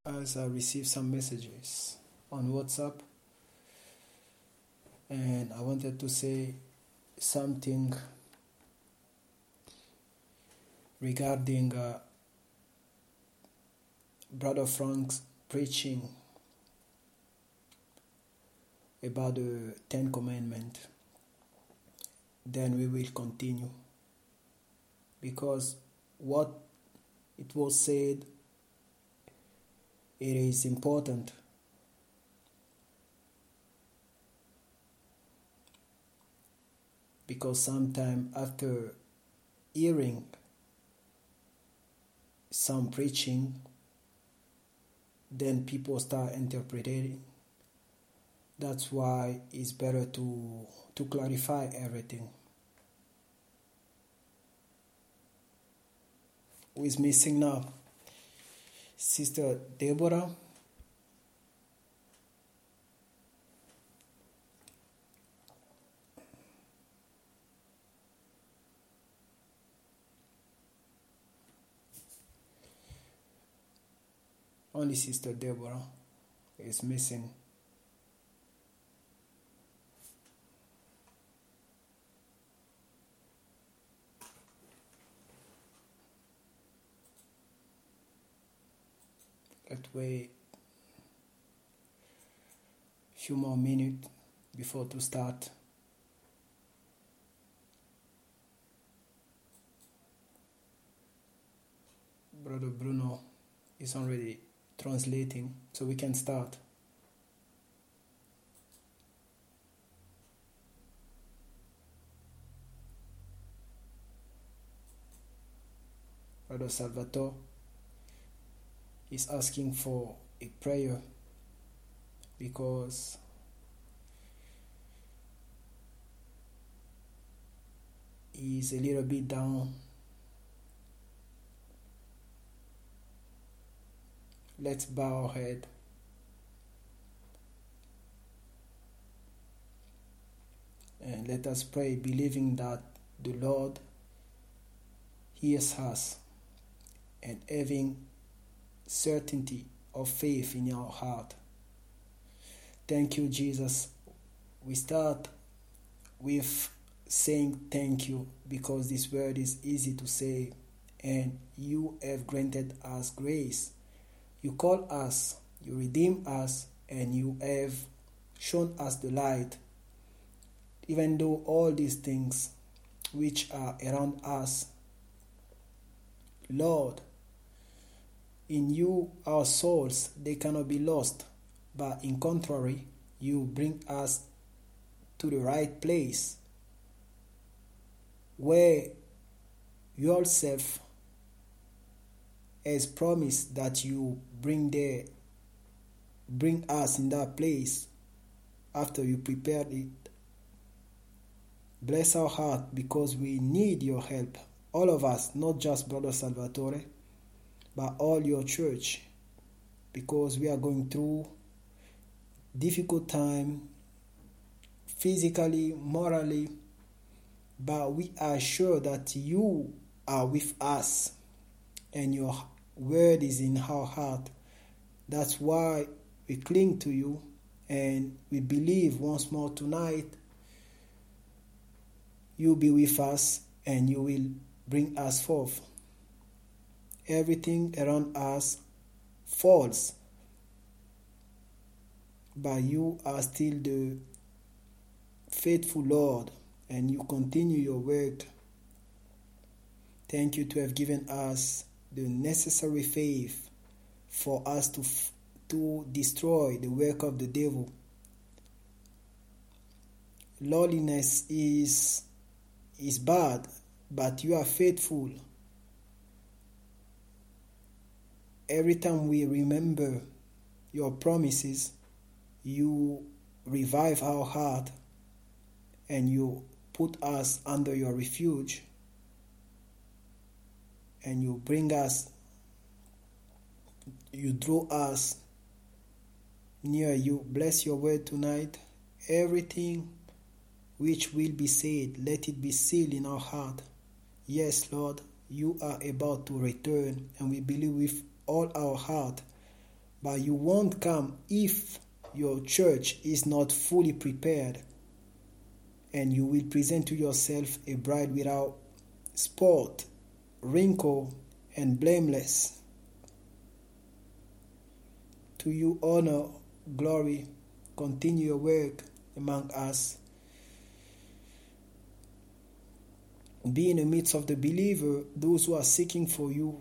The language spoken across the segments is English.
as I received some messages on WhatsApp, and I wanted to say something regarding Brother Frank's preaching about the Ten Commandments. Then we will continue, because what it was said, it is important. Because sometimes after hearing some preaching, then people start interpreting. That's why it's better to clarify everything. Who is missing now? Sister Deborah. Only Sister Deborah is missing. Let's wait a few more minutes before to start. Brother Bruno is already translating, so we can start. Brother Salvatore is asking for a prayer because he's a little bit down. Let's bow our head. And let us pray, believing that the Lord hears us and having certainty of faith in our heart. Thank you, Jesus. We start with saying thank you, because this word is easy to say, and you have granted us grace. You call us, you redeem us, and you have shown us the light. Even though all these things which are around us, Lord, in you our souls, they cannot be lost, but in contrary, you bring us to the right place where yourself has promised that you bring us in that place after you prepared it. Bless our heart, because we need your help. All of us, not just Brother Salvatore, but all your church, because we are going through difficult time, physically, morally, but we are sure that you are with us and your word is in our heart. That's why we cling to you, and we believe once more tonight you'll be with us and you will bring us forth. Everything around us falls, but you are still the faithful Lord, and you continue your work. Thank you to have given us the necessary faith for us to destroy the work of the devil. Lawlessness is bad, but you are faithful. Every time we remember your promises, you revive our heart and you put us under your refuge, and you bring us, you draw us near you. Bless your word tonight. Everything which will be said, let it be sealed in our heart. Yes, Lord, you are about to return, and we believe with all our heart But you won't come if your church is not fully prepared, and you will present to yourself a bride without spot, wrinkle, and blameless. To you honor, glory, continue your work among us. Be in the midst of the believer, those who are seeking for you.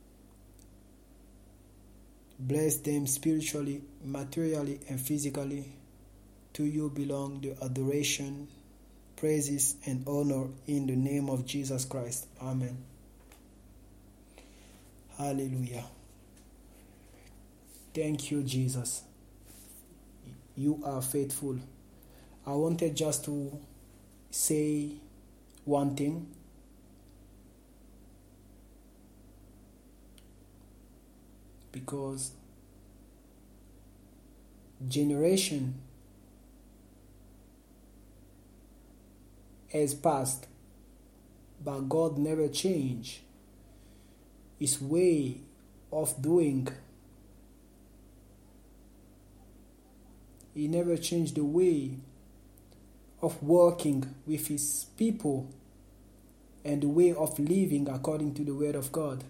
Bless them spiritually, materially, and physically. To you belong the adoration, praises, and honor in the name of Jesus Christ. Amen. Hallelujah. Thank you, Jesus. You are faithful. I wanted just to say one thing. Because generation has passed, but God never changed His way of doing. He never changed the way of working with His people and the way of living according to the Word of God.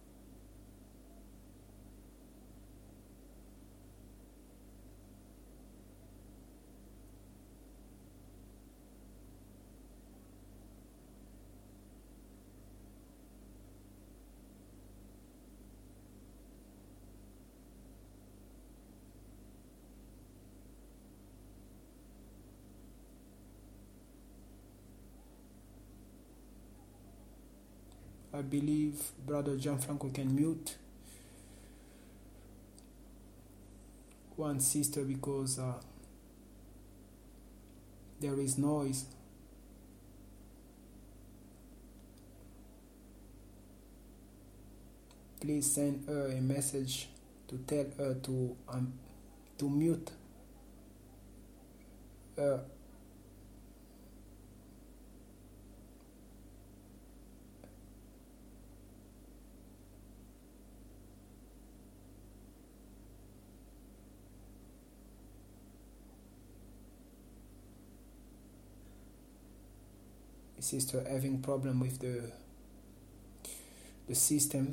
I believe Brother Gianfranco can mute one sister because there is noise. Please send her a message to tell her to mute her. Sister having problem with the system.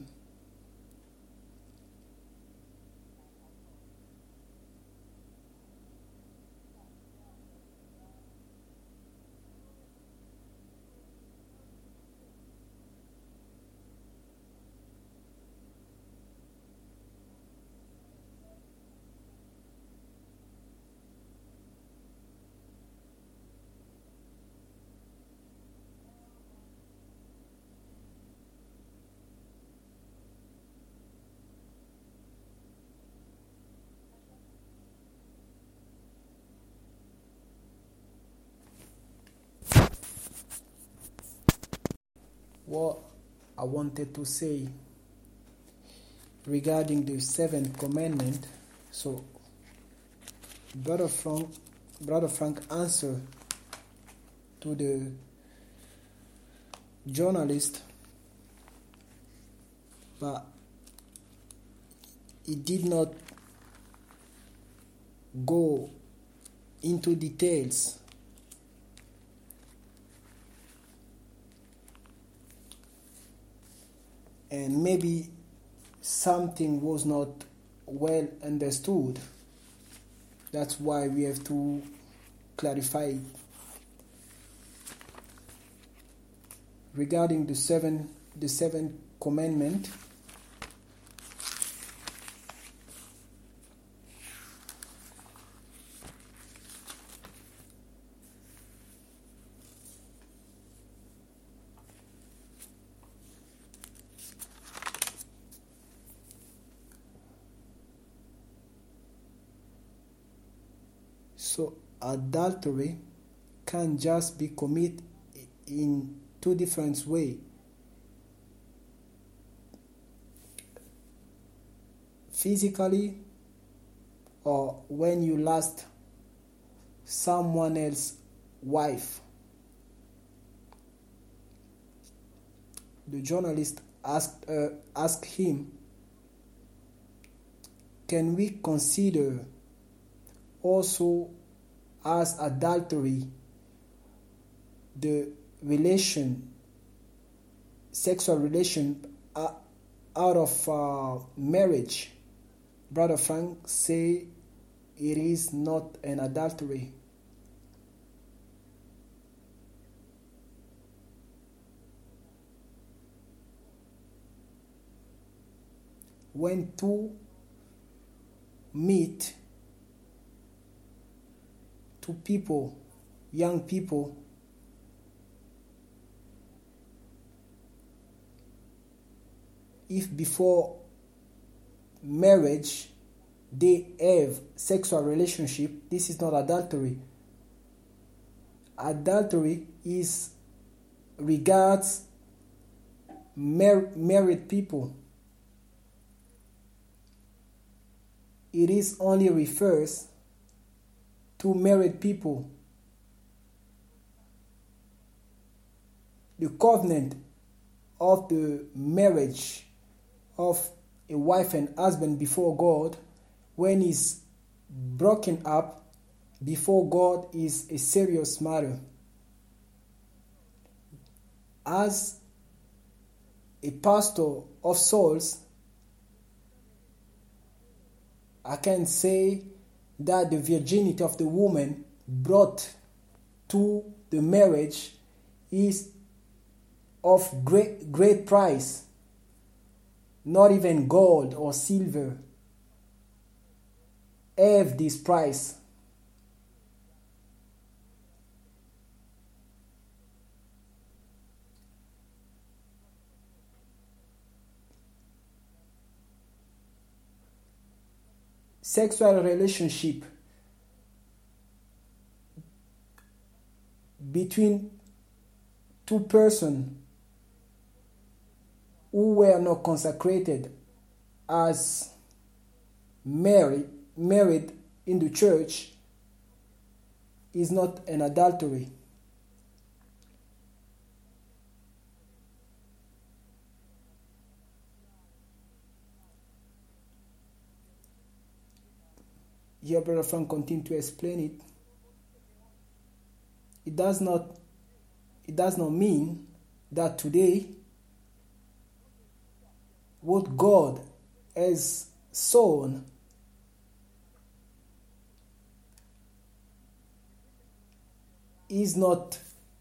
What I wanted to say regarding the seventh commandment. So, Brother Frank answered to the journalist, but he did not go into details. And maybe something was not well understood. That's why we have to clarify it. Regarding the seventh commandment, so adultery can just be committed in two different ways. Physically, or when you lust someone else's wife. The journalist asked him, can we consider also as adultery the sexual relation out of marriage? Brother Frank say it is not an adultery. When two people, young people, if before marriage they have sexual relationship, this is not adultery. Adultery is regards married people. It is only refers to married people. The covenant of the marriage of a wife and husband before God, when it's broken up before God, is a serious matter. As a pastor of souls, I can say that the virginity of the woman brought to the marriage is of great price, not even gold or silver have this price. Sexual relationship between two persons who were not consecrated as married in the church is not an adultery. Here, Brother Frank continue to explain it. It does not mean that today what God has sown is not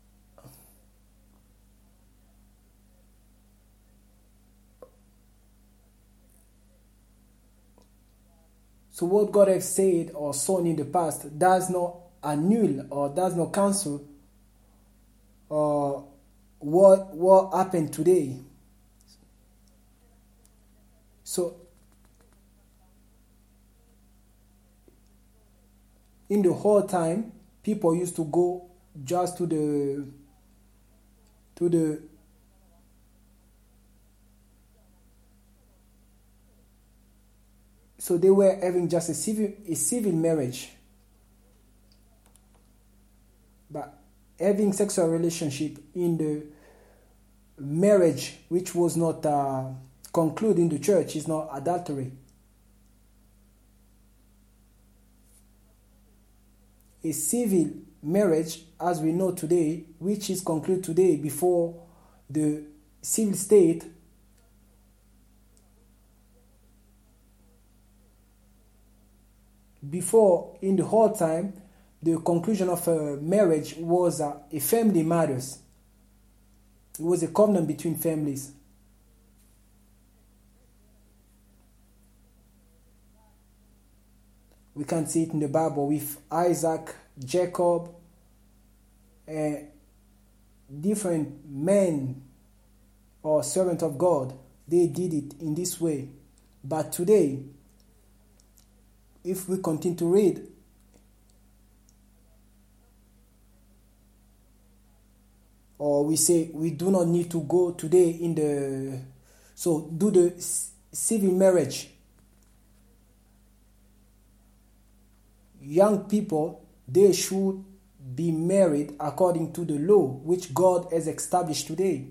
so what God has said or sown in the past does not annul or does not cancel what happened today. So in the whole time, people used to go just to the so they were having just a civil marriage, but having sexual relationship in the marriage which was not concluded in the church is not adultery. A civil marriage, as we know today, which is concluded today before the civil state, before, in the whole time, the conclusion of a marriage was a family matters. It was a covenant between families. We can see it in the Bible with Isaac, Jacob, different men or servants of God. They did it in this way. But today, if we continue to read, or we say we do not need to go today do the civil marriage. Young people, they should be married according to the law which God has established today.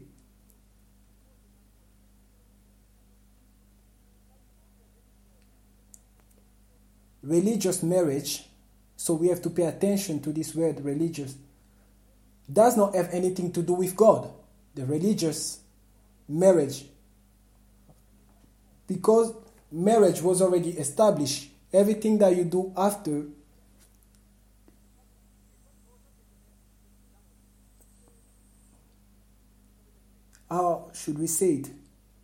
religious marriage, so we have to pay attention to this word religious, does not have anything to do with God, the religious marriage. Because marriage was already established, everything that you do after how should we say it?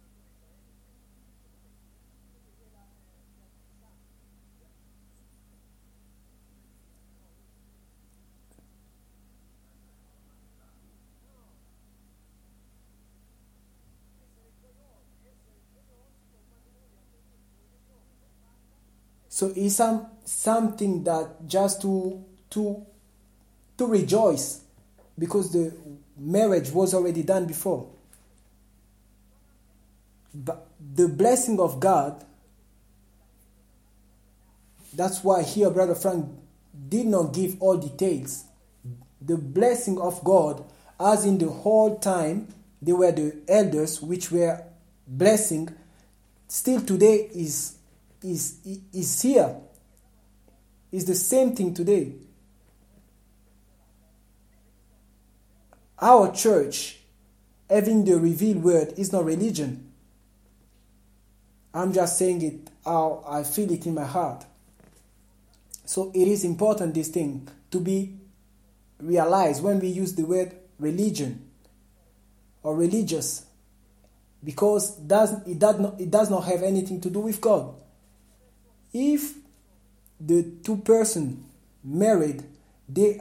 So it's something that just to rejoice because the marriage was already done before. But the blessing of God, that's why here Brother Frank did not give all details. The blessing of God, as in the whole time, they were the elders which were blessing, still today is here. It's the same thing today. Our church, having the revealed word, is not religion. I'm just saying it how I feel it in my heart. So it is important, this thing, to be realized when we use the word religion or religious, because it does not have anything to do with God. If the two persons married, they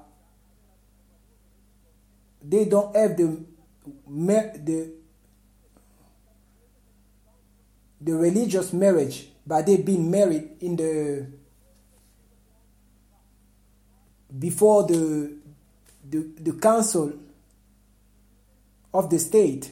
don't have the religious marriage, but they've been married in before the council of the state.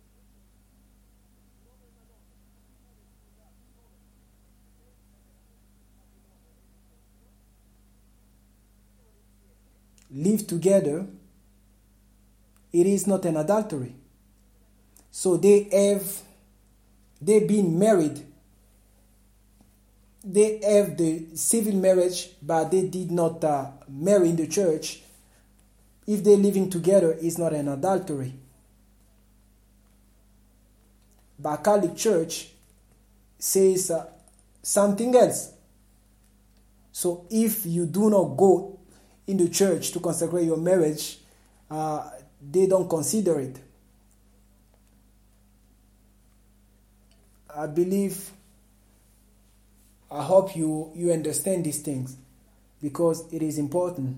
Live together, it is not an adultery. So they've been married. They have the civil marriage, but they did not marry in the church. If they're living together, it's not an adultery. But Catholic Church says something else. So if you do not go in the church to consecrate your marriage, they don't consider it. I hope you understand these things, because it is important.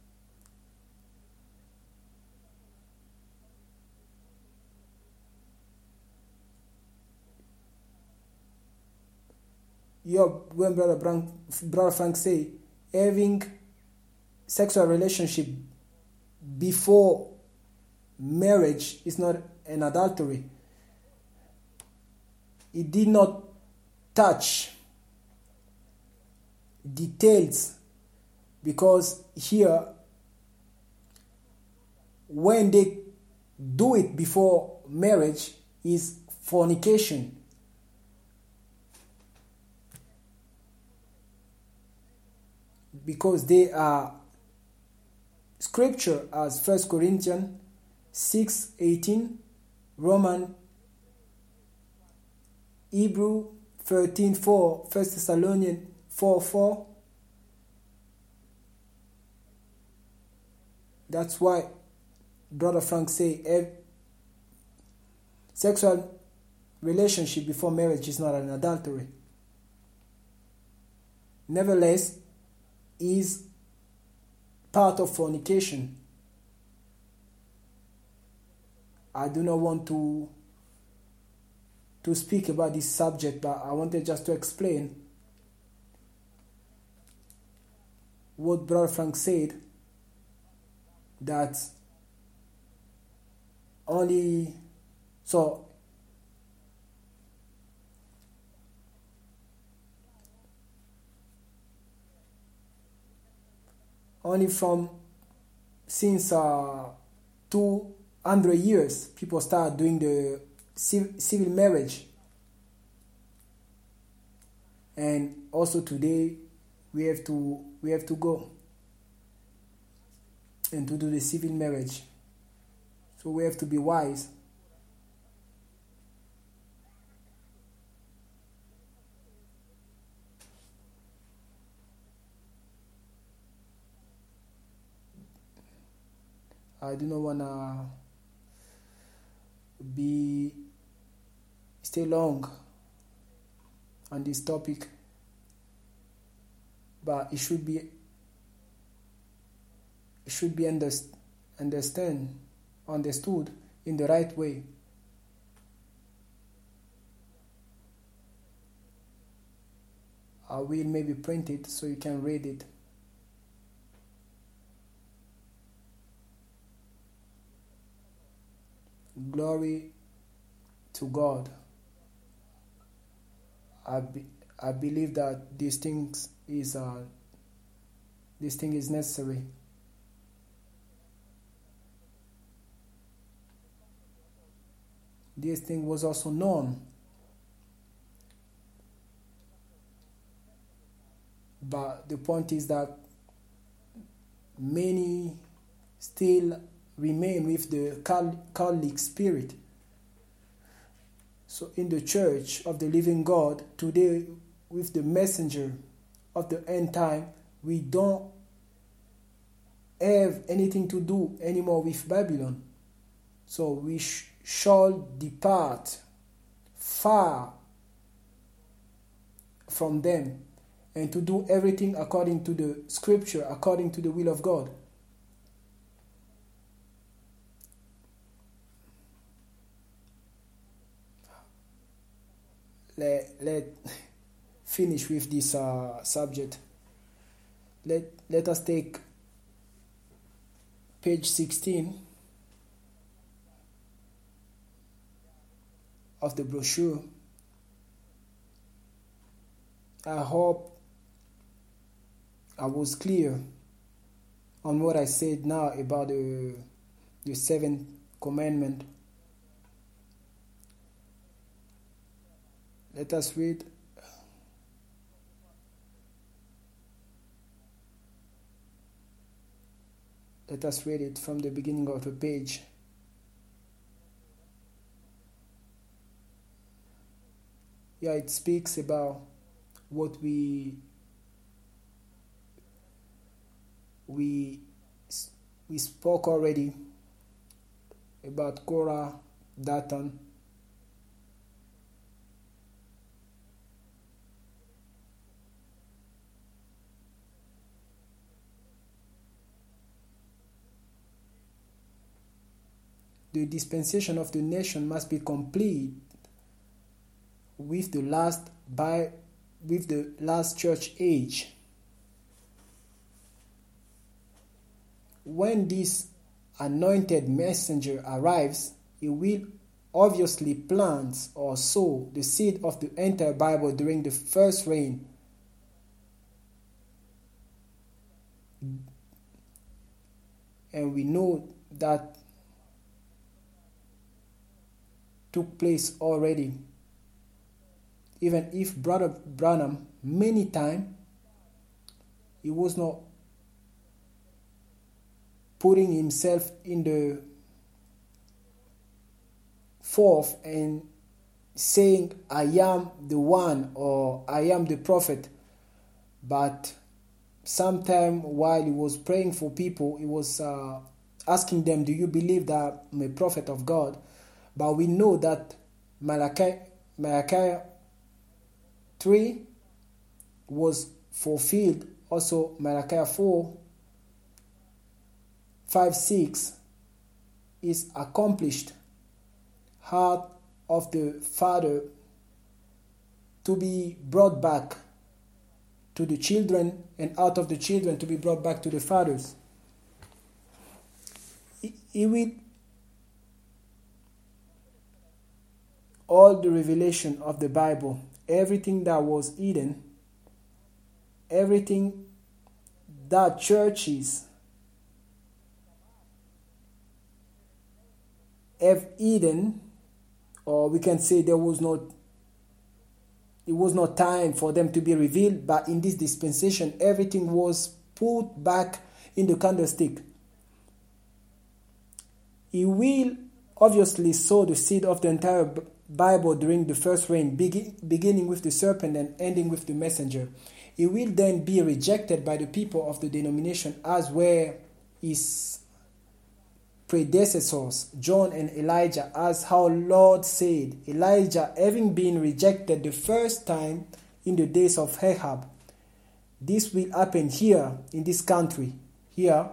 When Brother Frank say having sexual relationship before marriage is not an adultery, it did not touch details, because here when they do it before marriage is fornication. Because they are scripture as 1 Corinthians 6:18, Roman, Hebrew 13:4, 1 Thessalonians 4:4. That's why Brother Frank say sexual relationship before marriage is not an adultery. Nevertheless, is part of fornication. I do not want to speak about this subject, but I wanted just to explain what Brother Frank said, that only from since 200 years people start doing the civil marriage, and also today we have to go and to do the civil marriage. So we have to be wise. I do not wanna stay long on this topic, but it should be understood in the right way. I will maybe print it so you can read it. Glory to God. I believe that this thing is necessary. This thing was also known, but the point is that many still remain with the Catholic spirit. So in the Church of the Living God today, with the messenger of the end time, we don't have anything to do anymore with Babylon. So we shall depart far from them and to do everything according to the scripture, according to the will of God. Let finish with this subject. Let us take page 16 of the brochure. I hope I was clear on what I said now about the seventh commandment. Let us read. Let us read it from the beginning of the page. Yeah, it speaks about what we spoke already about Korah, Dathan. The dispensation of the nation must be complete with the last church age. When this anointed messenger arrives, he will obviously plant or sow the seed of the entire Bible during the first reign. And we know that took place already. Even if Brother Branham many times he was not putting himself in the forth and saying I am the one or I am the prophet, but sometime while he was praying for people, he was asking them, do you believe that I'm a prophet of God? But we know that Malachi 3 was fulfilled. Also Malachi 4:5-6 is accomplished. Heart of the Father to be brought back to the children, and out of the children to be brought back to the fathers. He will all the revelation of the Bible, everything that was hidden, everything that churches have hidden, or we can say there was not it was not time for them to be revealed, but in this dispensation, everything was put back in the candlestick. He will obviously sow the seed of the entire Bible during the first reign, beginning with the serpent and ending with the messenger. He will then be rejected by the people of the denomination, as were his predecessors, John and Elijah, as how Lord said, Elijah having been rejected the first time in the days of Ahab. This will happen here in this country. Here,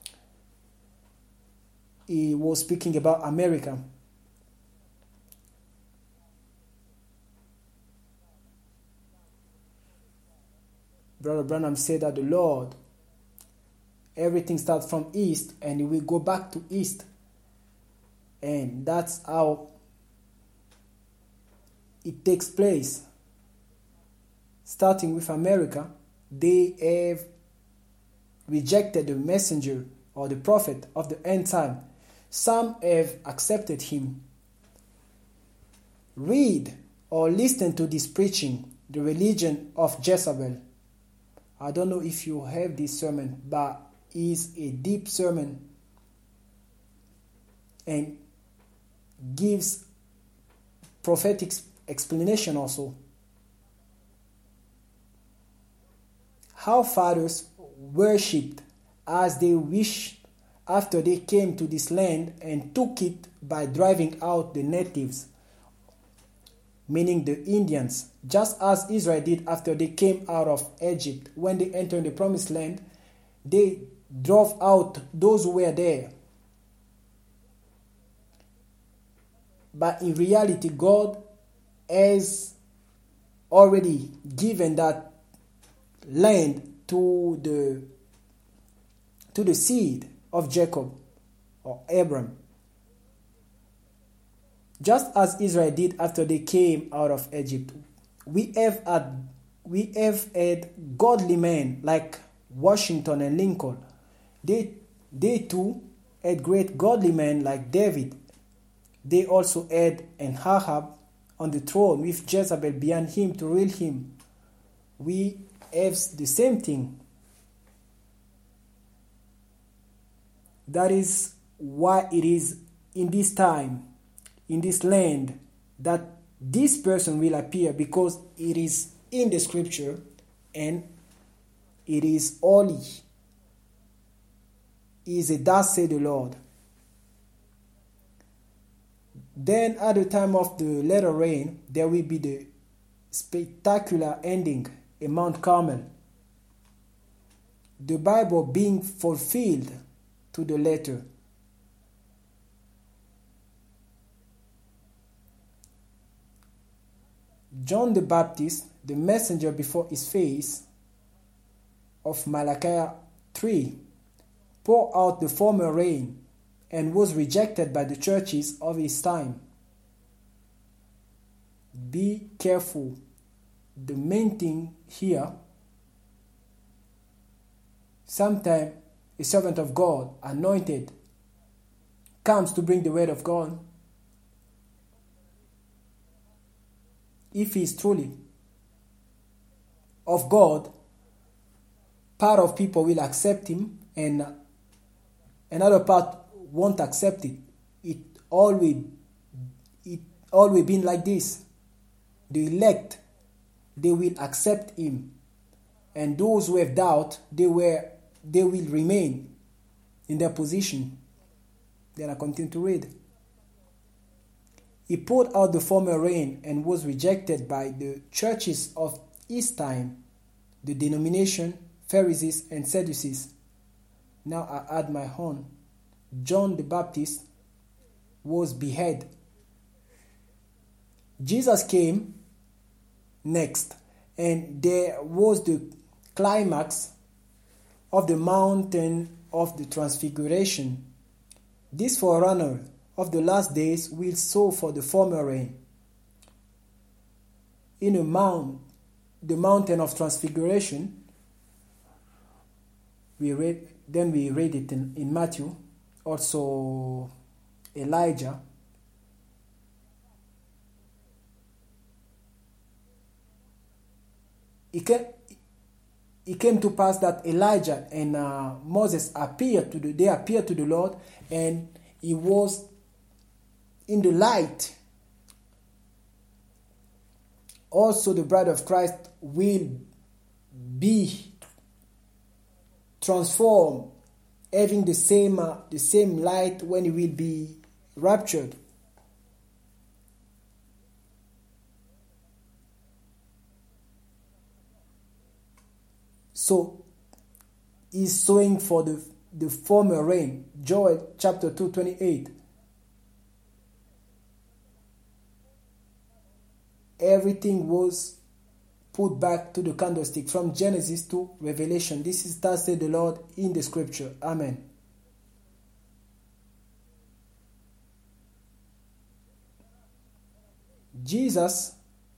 he was speaking about America. Brother Branham said that the Lord, everything starts from east and it will go back to east. And that's how it takes place. Starting with America, they have rejected the messenger or the prophet of the end time. Some have accepted him. Read or listen to this preaching, The Religion of Jezebel. I don't know if you have this sermon, but it's a deep sermon and gives prophetic explanation also. How fathers worshipped as they wished after they came to this land and took it by driving out the natives, meaning the Indians, just as Israel did after they came out of Egypt. When they entered the promised land, they drove out those who were there. But in reality, God has already given that land to the seed of Jacob or Abram. Just as Israel did after they came out of Egypt. We have had godly men like Washington and Lincoln. They too had great godly men like David. They also had an Ahab on the throne with Jezebel behind him to rule him. We have the same thing. That is why it is in this time, in this land, that this person will appear, because it is in the scripture and it is holy. It is a thus said the Lord. Then at the time of the latter rain, there will be the spectacular ending in Mount Carmel. The Bible being fulfilled to the letter. John the Baptist, the messenger before his face of Malachi 3, poured out the former rain and was rejected by the churches of his time. Be careful. The main thing here, sometimes a servant of God, anointed, comes to bring the word of God. If he is truly of God, part of people will accept him and another part won't accept it. It always been like this. The elect, they will accept him, and those who have doubt, they will remain in their position. Then I continue to read. He poured out the former rain and was rejected by the churches of his time, the denomination, Pharisees and Sadducees. Now I add my own. John the Baptist was beheaded. Jesus came next, and there was the climax of the mountain of the transfiguration. This forerunner of the last days will sow for the former rain. In the mountain of transfiguration, we read it in Matthew, also Elijah. it came to pass that Elijah and Moses appeared to the Lord, and he was in the light. Also, the bride of Christ will be transformed, having the same light when he will be raptured. So, he's sowing for the former rain. Joel chapter 2:28. Everything was put back to the candlestick from Genesis to Revelation. This is thus said the Lord in the scripture. Amen. Jesus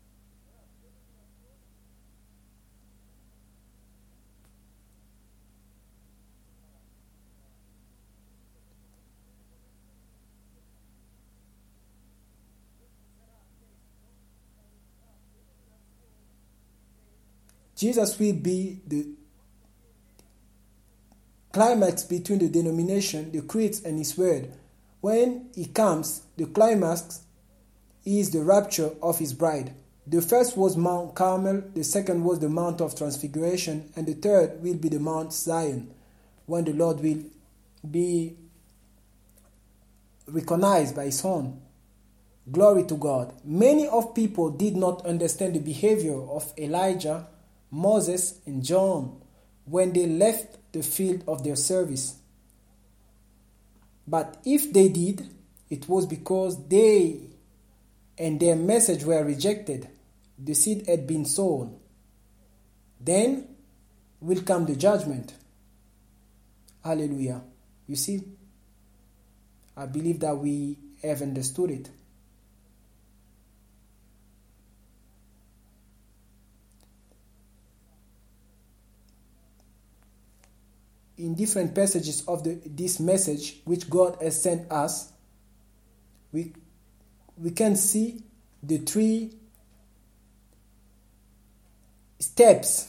will be the climax between the denomination, the creeds, and his word. When he comes, the climax is the rapture of his bride. The first was Mount Carmel, the second was the Mount of Transfiguration, and the third will be the Mount Zion, when the Lord will be recognized by his own. Glory to God. Many of people did not understand the behavior of Elijah, Moses, and John when they left the field of their service. But if they did, it was because they and their message were rejected. The seed had been sown. Then will come the judgment. Hallelujah. You see, I believe that we have understood it. In different passages of this message which God has sent us, we can see the three steps: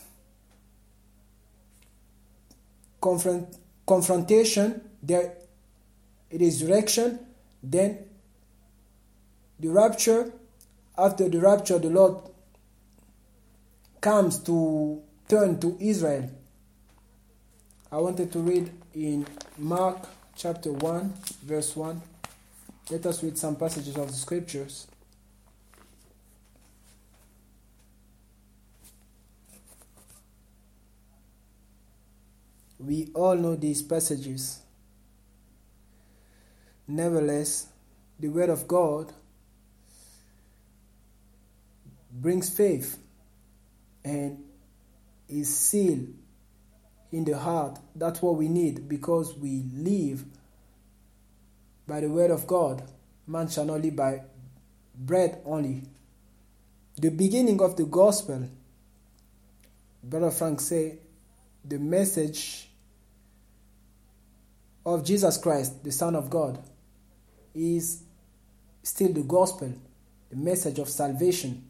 confrontation, the resurrection, then the rapture. After the rapture, the Lord comes to turn to Israel. I wanted to read in Mark chapter 1, verse 1. Let us read some passages of the scriptures. We all know these passages. Nevertheless, the word of God brings faith and is sealed in the heart. That's what we need, because we live by the word of God. Man shall not live by bread only. The beginning of the gospel, Brother Frank say, the message of Jesus Christ, the Son of God, is still the gospel, the message of salvation.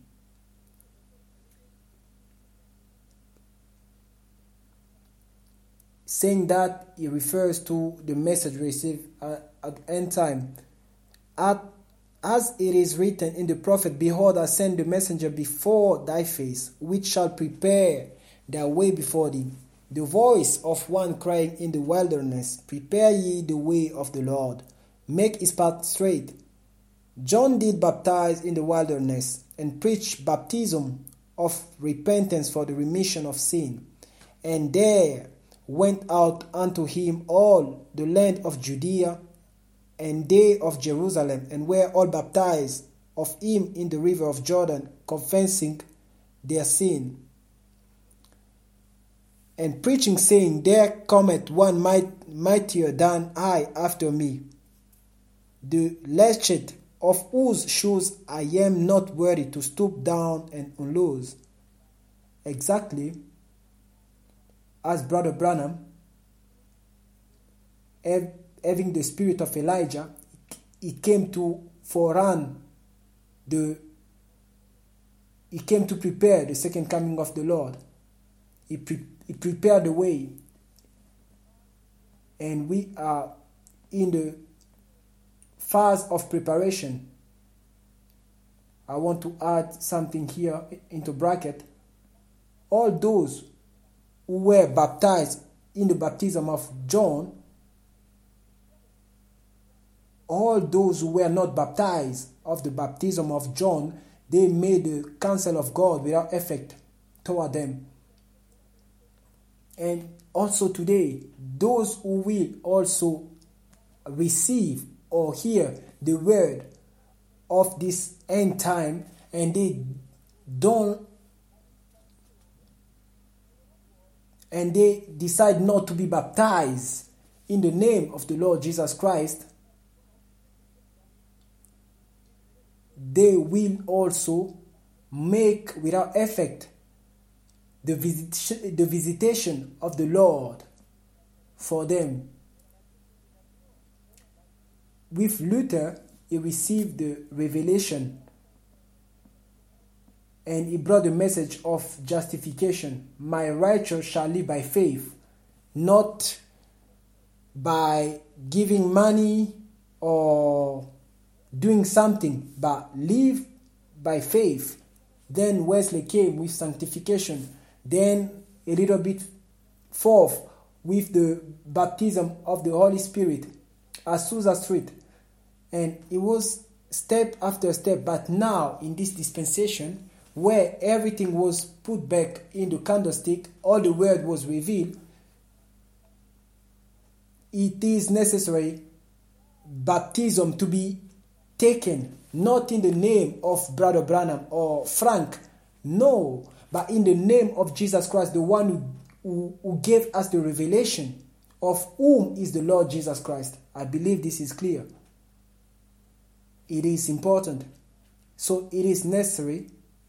Saying that, he refers to the message received at end time. As it is written in the prophet, behold, I send the messenger before thy face, which shall prepare thy way before thee. The voice of one crying in the wilderness, prepare ye the way of the Lord, make his path straight. John did baptize in the wilderness, and preach baptism of repentance for the remission of sin. And there went out unto him all the land of Judea, and they of Jerusalem, and were all baptized of him in the river of Jordan, confessing their sin, and preaching, saying, there cometh one mightier than I after me, the latchet of whose shoes I am not worthy to stoop down and unloose. Exactly as Brother Branham, having the spirit of Elijah, he came to forerun the He came to prepare the second coming of the Lord. He prepared the way. And we are in the phase of preparation. I want to add something here into bracket. All those who were baptized in the baptism of John, all those who were not baptized of the baptism of John, they made the counsel of God without effect toward them. And also today, those who will also receive or hear the word of this end time, and they decide not to be baptized in the name of the Lord Jesus Christ, they will also make without effect the visitation of the Lord for them. With Luther, he received the revelation and he brought the message of justification. My righteous shall live by faith, not by giving money or doing something, but live by faith. Then Wesley came with sanctification. Then a little bit forth with the baptism of the Holy Spirit, Azusa Street. And it was step after step. But now, in this dispensation, where everything was put back in the candlestick, all the word was revealed, it is necessary baptism to be taken, not in the name of Brother Branham or Frank, no, but in the name of Jesus Christ, the one who gave us the revelation of whom is the Lord Jesus Christ. I believe this is clear. It is important. So it is necessary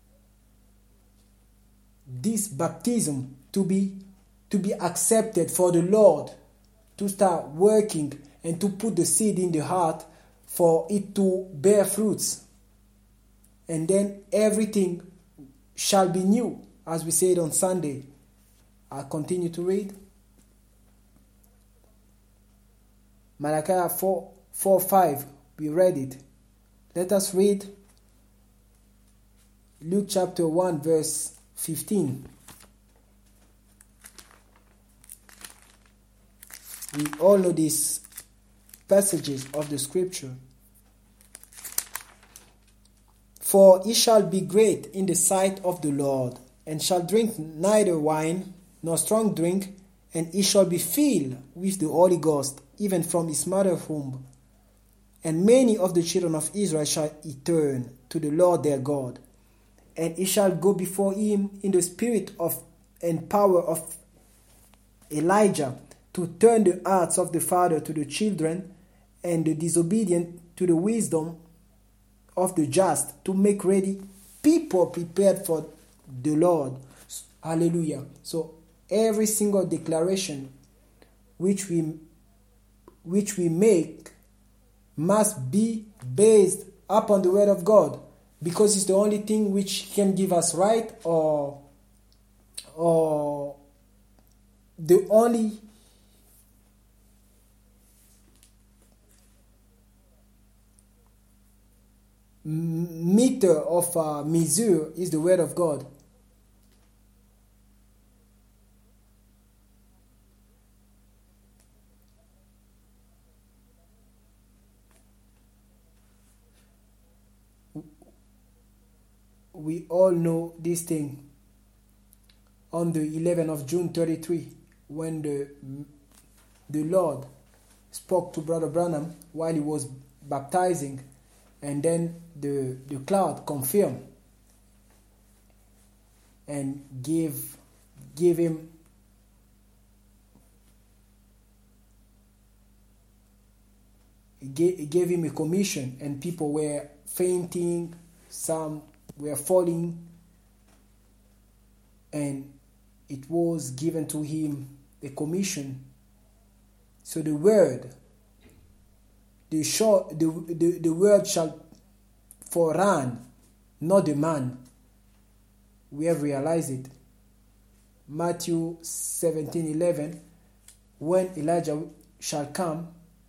this baptism to be accepted for the Lord, to start working and to put the seed in the heart for it to bear fruits. And then everything shall be new, as we said on Sunday. I continue to read. Malachi 4:5. We read it. Let us read Luke chapter 1 verse 15. We all know these passages of the scripture. For he shall be great in the sight of the Lord, and shall drink neither wine nor strong drink, and he shall be filled with the Holy Ghost, even from his mother's womb. And many of the children of Israel shall turn to the Lord their God, and he shall go before him in the spirit of and power of Elijah, to turn the hearts of the father to the children, and the disobedient to the wisdom of the just, to make ready people prepared for the Lord. Hallelujah. So every single declaration which we make must be based upon the word of God, because it's the only thing which can give us right, or the only meter of measure is the word of God. We all know this thing. On the 11th of June 33, when the Lord spoke to Brother Branham while he was baptizing, and then the cloud confirmed and gave him a commission, and people were fainting, some were falling, and it was given to him a commission. So the word shall forerun, not the man. we have realized it. Matthew 17:11, when Elijah shall come,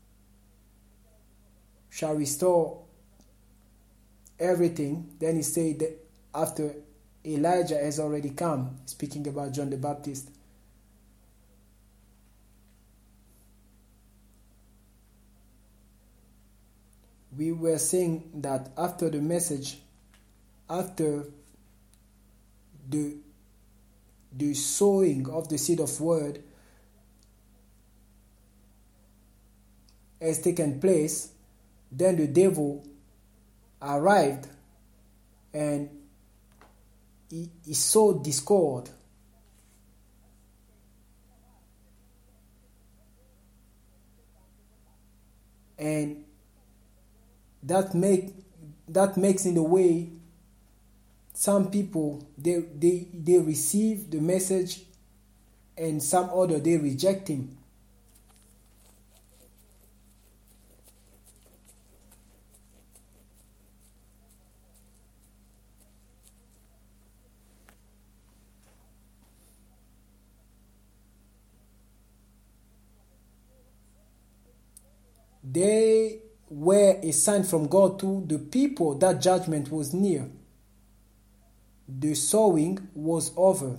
shall restore everything. Then he said that after Elijah has already come, speaking about John the Baptist. We were saying that after the message, after the sowing of the seed of word has taken place, then the devil arrived and he sowed discord. And that makes in a way some people they receive the message and some other they reject him. They were a sign from God to the people that judgment was near. The sowing was over.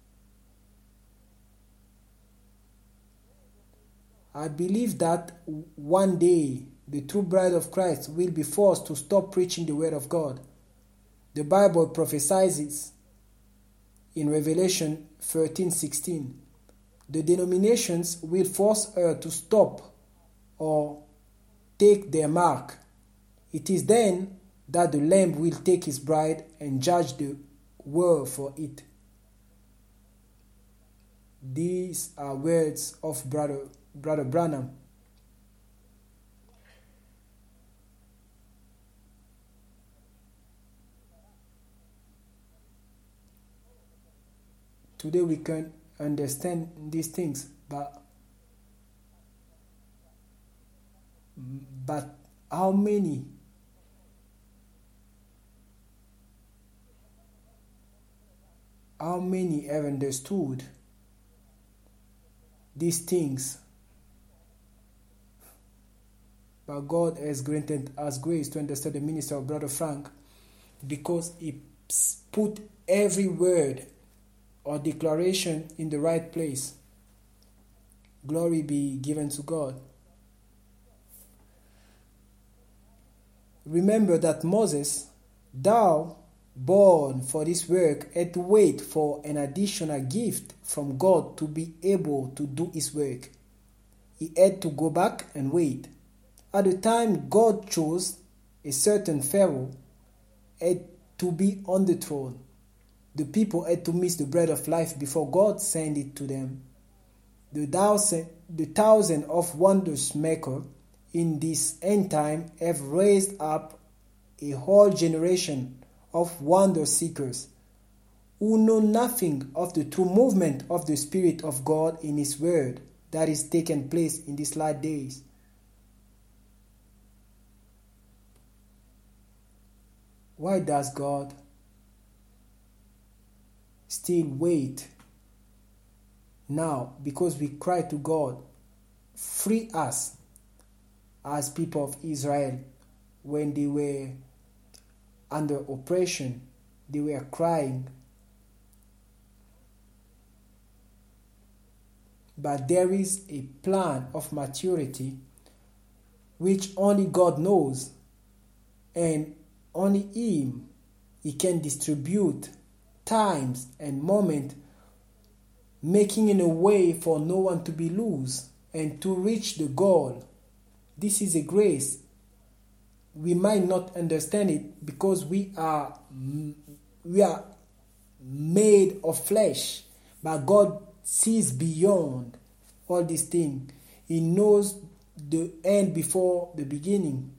I believe that one day the true bride of Christ will be forced to stop preaching the word of God. The Bible prophesies in Revelation 13:16. The denominations will force her to stop or take their mark. It is then that the Lamb will take his bride and judge the world for it. These are words of Brother Branham. Today we can understand these things, but how many have understood these things? But God has granted us grace to understand the ministry of Brother Frank, because he put every word or declaration in the right place. Glory be given to God. Remember that Moses, thou born for this work, had to wait for an additional gift from God to be able to do his work. He had to go back and wait. At the time God chose, a certain Pharaoh had to be on the throne. The people had to miss the bread of life before God sent it to them. The thousand of wonders maker in this end time have raised up a whole generation of wonder seekers who know nothing of the true movement of the Spirit of God in His Word that is taking place in these last days. Why does God still wait now? Because we cry to God, free us as people of Israel. When they were under oppression, they were crying. But there is a plan of maturity which only God knows, and only He can distribute times and moment, making in a way for no one to be loose and to reach the goal. This is a grace. We might not understand it because we are made of flesh, but God sees beyond all these things. He knows the end before the beginning.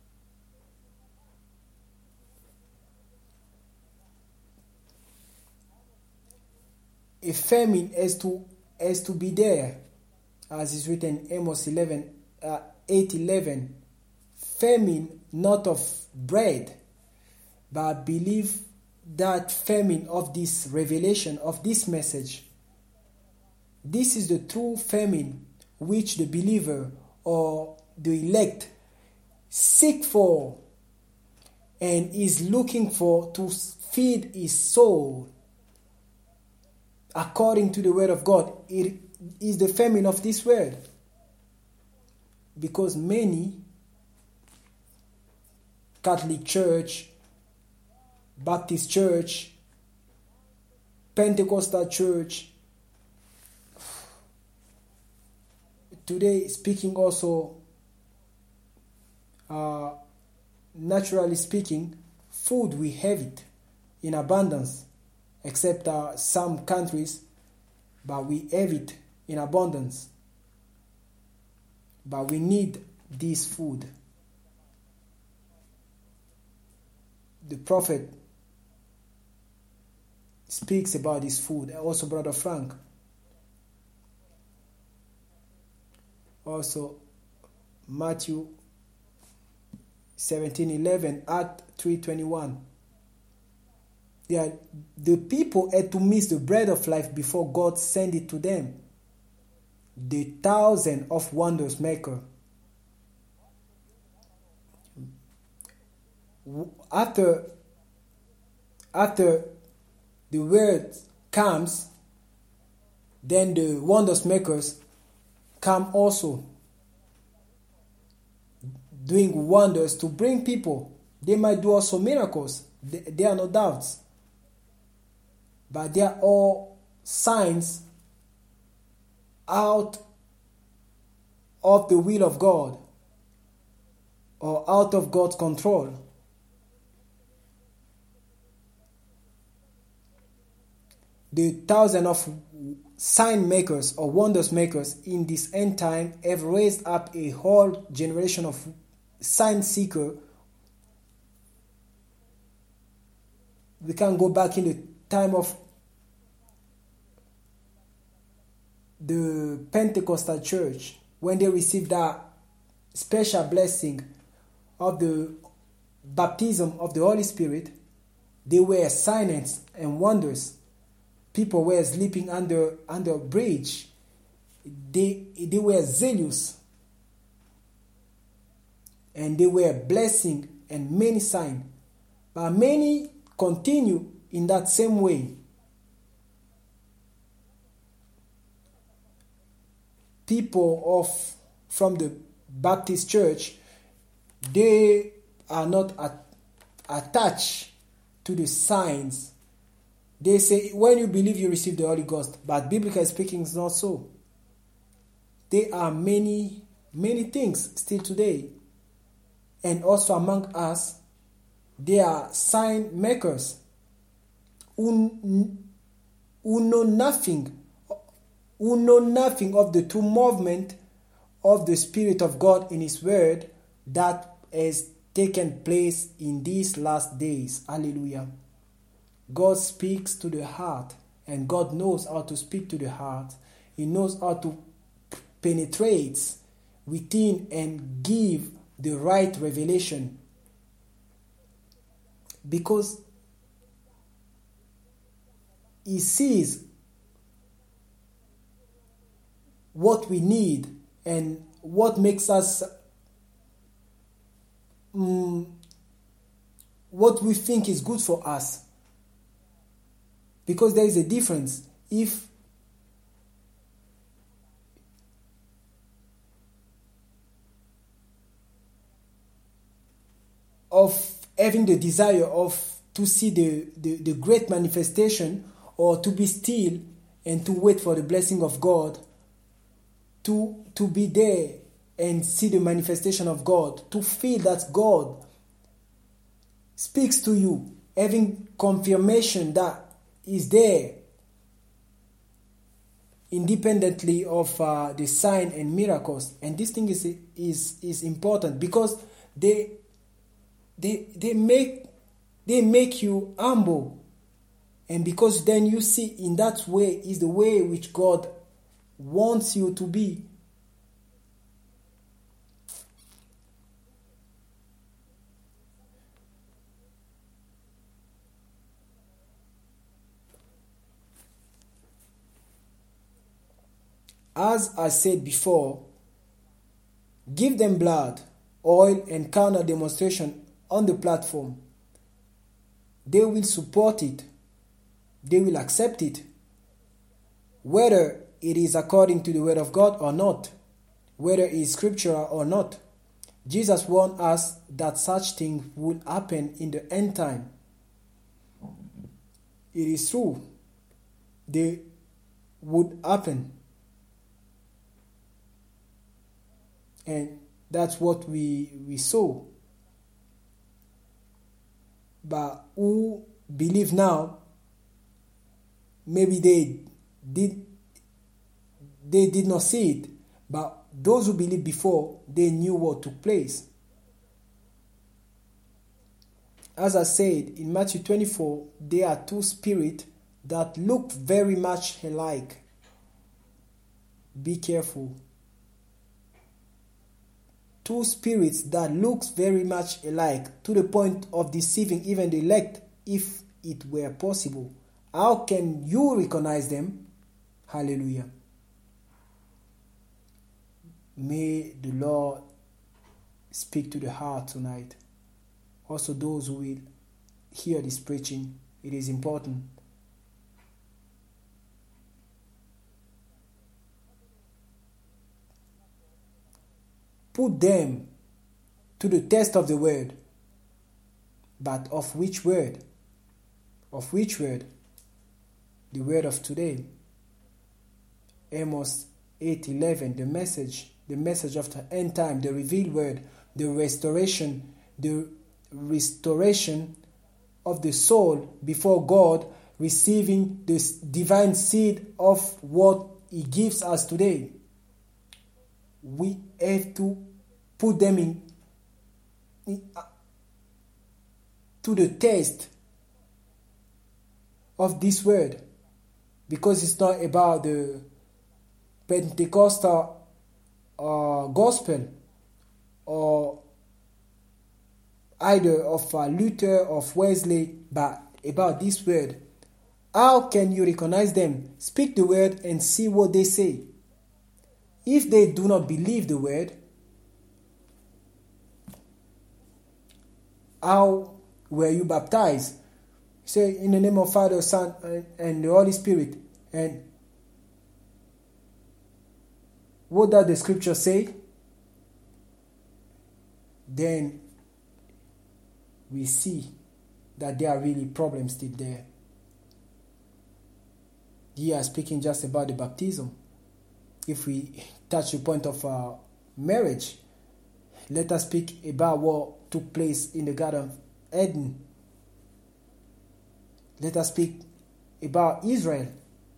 A famine has to be there, as is written in Amos 8:11. Famine not of bread, but I believe that famine of this revelation, of this message. This is the true famine which the believer or the elect seek for and is looking for to feed his soul according to the word of God. It is the famine of this word. Because many Catholic Church, Baptist Church, Pentecostal Church, today speaking also, naturally speaking, food we have it in abundance, except some countries, but we have it in abundance. But we need this food. The prophet speaks about this food, also Brother Frank. Also Matthew 17:11, Act 3:21. Yeah, the people had to miss the bread of life before God sent it to them. The 1,000 of wonders maker. After the word comes, then the wonders makers come also, doing wonders to bring people. They might do also miracles. There are no doubts. But they are all signs out of the will of God or out of God's control. The 1,000 of sign makers or wonders makers in this end time have raised up a whole generation of sign seeker. We can go back in the time of the Pentecostal church when they received that special blessing of the baptism of the Holy Spirit. They were signs and wonders. People were sleeping under a bridge. They were zealous. And they were blessing and many signs. But many continue in that same way. People from the Baptist church, they are not attached to the signs. They say when you believe you receive the Holy Ghost, but biblically speaking it's not so. There are many things still today. And also among us, there are sign makers who know nothing of the true movement of the Spirit of God in His Word that has taken place in these last days. Hallelujah. God speaks to the heart, and God knows how to speak to the heart. He knows how to penetrate within and give the right revelation. Because He sees what we need and what makes us what we think is good for us. Because there is a difference. If of having the desire of to see the great manifestation, or to be still and to wait for the blessing of God, to be there and see the manifestation of God, to feel that God speaks to you, having confirmation that is there, independently of the sign and miracles. And this thing is important, because they make you humble, and because then you see in that way is the way which God wants you to be. As I said before, give them blood, oil, and counter demonstration on the platform. They will support it. They will accept it, whether it is according to the word of God or not, whether it is scriptural or not. Jesus warned us that such things would happen in the end time. It is true. They would happen. And that's what we saw. But who believe now, maybe they did not see it, but those who believed before, they knew what took place. As I said, in Matthew 24, there are two spirits that look very much alike. Be careful. Two spirits that look very much alike, to the point of deceiving even the elect, if it were possible. How can you recognize them? Hallelujah. May the Lord speak to the heart tonight. Also those who will hear this preaching, it is important. Put them to the test of the word. But of which word? Of which word? The word of today. Amos 8:11, the message of the end time, the revealed word, the restoration of the soul before God, receiving this divine seed of what He gives us today. We have to put them in to the test of this word, because it's not about the Pentecostal gospel or either of Luther or Wesley, but about this word. How can you recognize them? Speak the word and see what they say. If they do not believe the word, how were you baptized? Say, in the name of Father, Son, and the Holy Spirit. And what does the scripture say? Then we see that there are really problems still there. They are speaking just about the baptism. If we touch the point of marriage, let us speak about what took place in the Garden of Eden. Let us speak about Israel.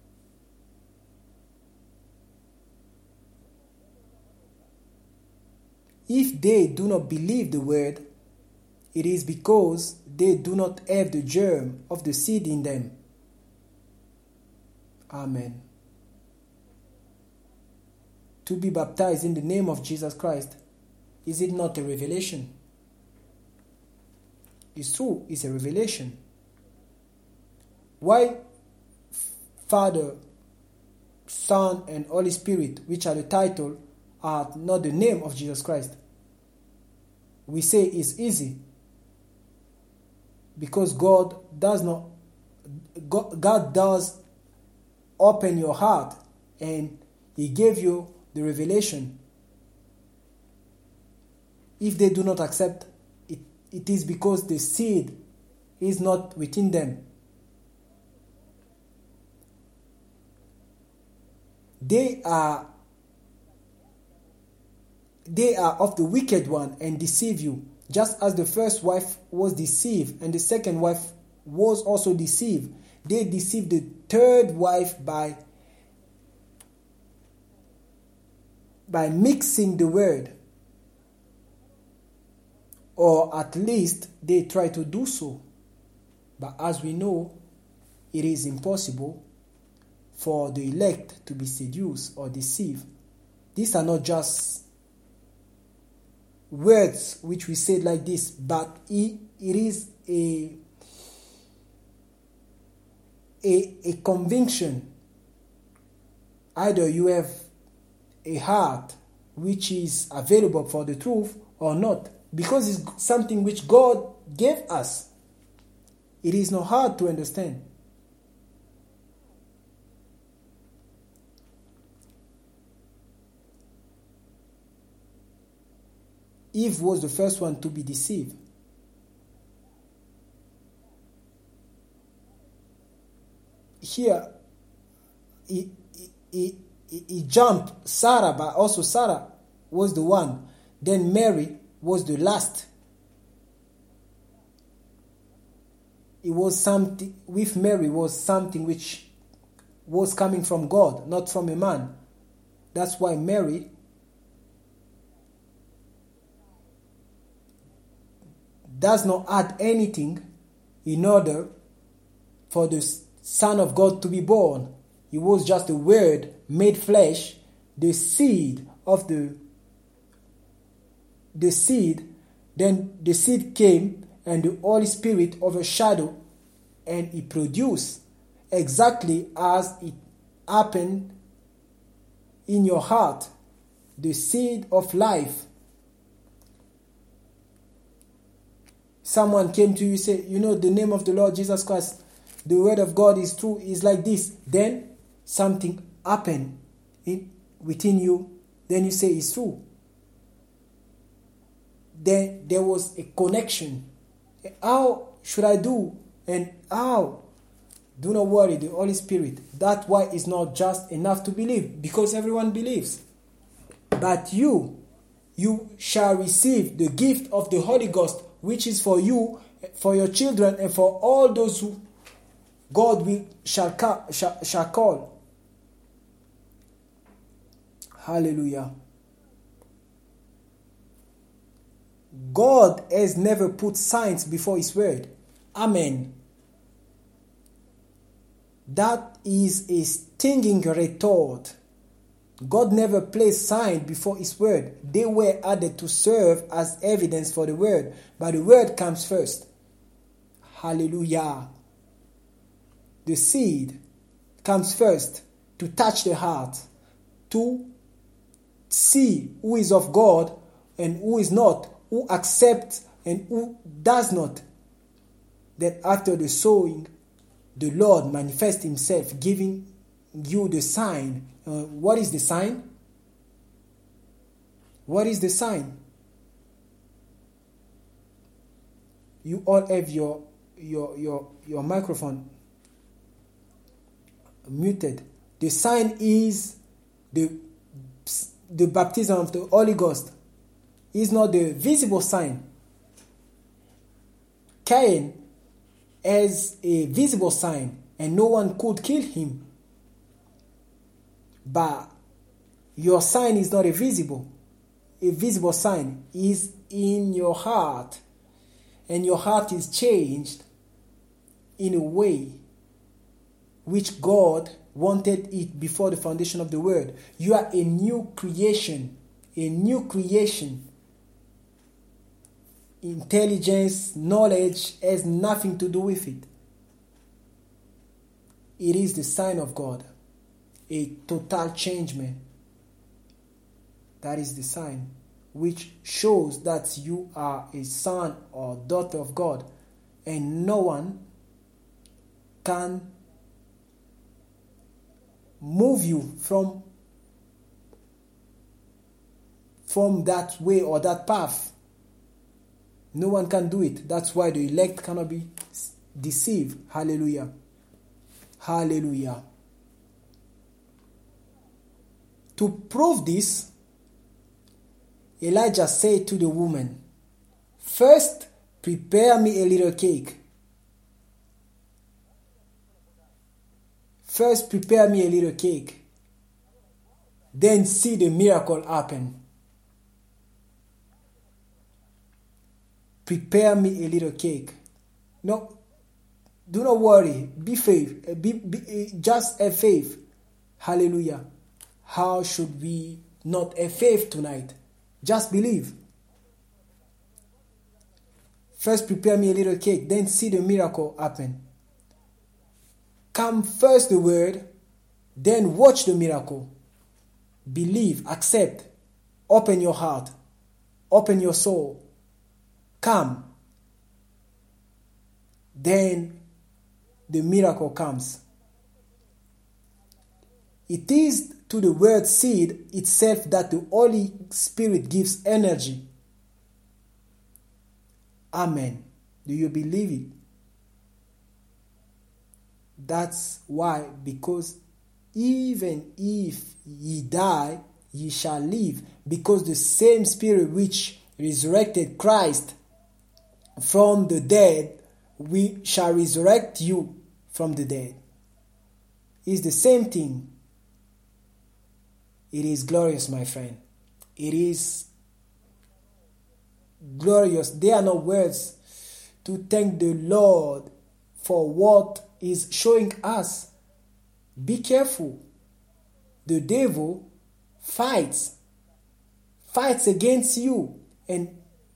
If they do not believe the word, it is because they do not have the germ of the seed in them. Amen. To be baptized in the name of Jesus Christ, is it not a revelation? It's true, it's a revelation. Why Father, Son, and Holy Spirit, which are the title, are not the name of Jesus Christ? We say it's easy because God does open your heart and He gave you the revelation. If they do not accept it, it is because the seed is not within them. They are of the wicked one and deceive you, just as the first wife was deceived and the second wife was also deceived. They deceived the third wife by mixing the word, or at least they try to do so. But as we know, it is impossible for the elect to be seduced or deceived. These are not just words which we say like this, but it is a conviction. Either you have a heart which is available for the truth or not, because it's something which God gave us. It is not hard to understand. Eve was the first one to be deceived. Here, he jumped Sarah, but also Sarah was the one. Then Mary was the last. It was something with Mary was something which was coming from God, not from a man. That's why Mary does not add anything in order for the Son of God to be born. He was just a word made flesh, the seed of the seed. Then the seed came and the Holy Spirit overshadowed and it produced exactly as it happened in your heart, the seed of life. Someone came to you and say, the name of the Lord Jesus Christ, the word of God is true, is like this. Then something happened within you. Then you say it's true. Then there was a connection. How should I do? And how? Do not worry, the Holy Spirit. That's why it's not just enough to believe, because everyone believes. But you shall receive the gift of the Holy Ghost, which is for you, for your children, and for all those who God shall call. Hallelujah. God has never put signs before His word. Amen. That is a stinging retort. God never placed signs before His word. They were added to serve as evidence for the word. But the word comes first. Hallelujah. The seed comes first to touch the heart, to see who is of God and who is not, who accepts and who does not. Then after the sowing, the Lord manifests Himself, giving you the sign. What is the sign? What is the sign? You all have your microphone muted. The sign is the baptism of the Holy Ghost. It's not the visible sign. Cain has a visible sign and no one could kill him. But your sign is not a visible sign. Is in your heart. And your heart is changed in a way which God wanted it before the foundation of the world. You are a new creation. A new creation. Intelligence, knowledge has nothing to do with it. It is the sign of God. A total changement. That is the sign which shows that you are a son or daughter of God, and no one can move you from that way or that path. No one can do it. That's why the elect cannot be deceived. Hallelujah. Hallelujah. To prove this, Elijah said to the woman, "First, prepare me a little cake. First, prepare me a little cake. Then see the miracle happen. Prepare me a little cake." No, do not worry. Be faith. Just have faith. Hallelujah. How should we not have faith tonight? Just believe. First, prepare me a little cake. Then see the miracle happen. Come first the word. Then watch the miracle. believe, accept, open your heart, open your soul, come, then the miracle comes. It is to the word seed itself that the Holy Spirit gives energy. Amen. Do you believe it? That's why, because even if ye die, ye shall live, because the same Spirit which resurrected Christ from the dead, we shall resurrect you from the dead. It's the same thing. It is glorious, my friend. It is glorious. There are no words to thank the Lord for what is showing us. Be careful. The devil fights against you, and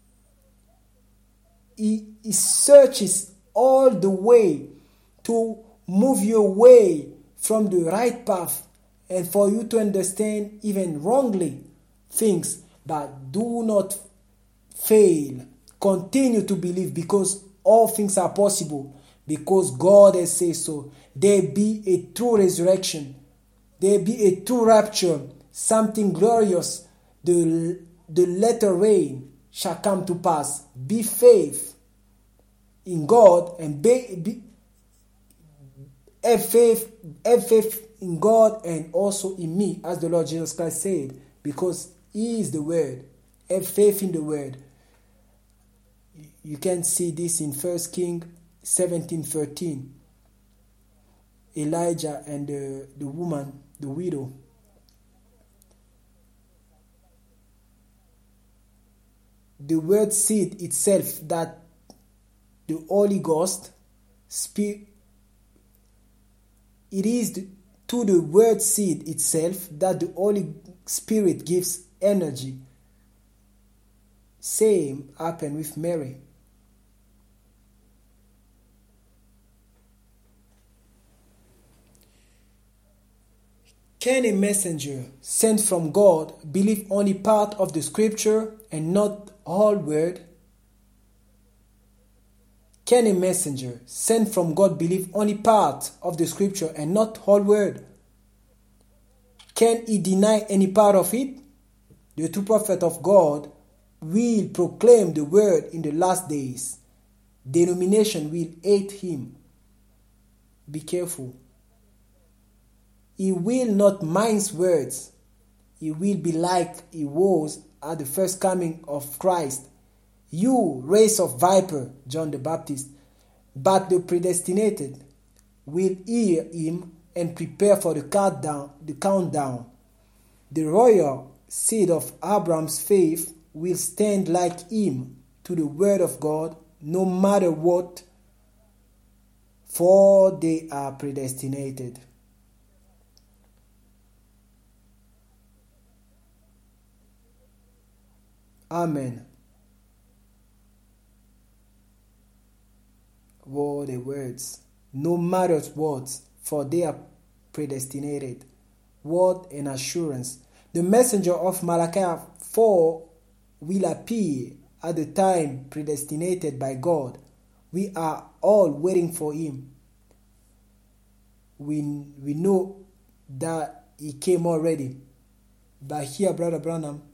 he searches all the way to move you away from the right path and for you to understand even wrongly things. But do not fail. Continue to believe, because all things are possible, because God has said so. There be a true resurrection. There be a true rapture. Something glorious. The latter rain shall come to pass. Be faith in God, and have faith in God and also in me, as the Lord Jesus Christ said, because He is the Word. Have faith in the Word. You can see this in 1 Kings 17:13. Elijah and the woman, the widow. The word seed itself, that the Holy Ghost, it is to the word seed itself that the Holy Spirit gives energy. Same happened with Mary. Can a messenger sent from God believe only part of the scripture and not all word? Can a messenger sent from God believe only part of the scripture and not whole word? Can he deny any part of it? The true prophet of God will proclaim the word in the last days. Denomination will hate him. Be careful. He will not mince words. He will be like he was at the first coming of Christ. You, race of viper, John the Baptist, but the predestinated will hear him and prepare for the countdown. The royal seed of Abraham's faith will stand like him to the word of God, no matter what, for they are predestinated. Amen. Were the words, no matter what, for they are predestinated. What an assurance. The messenger of Malachi 4 will appear at the time predestinated by God. We are all waiting for him. We know that he came already. But here, Brother Branham,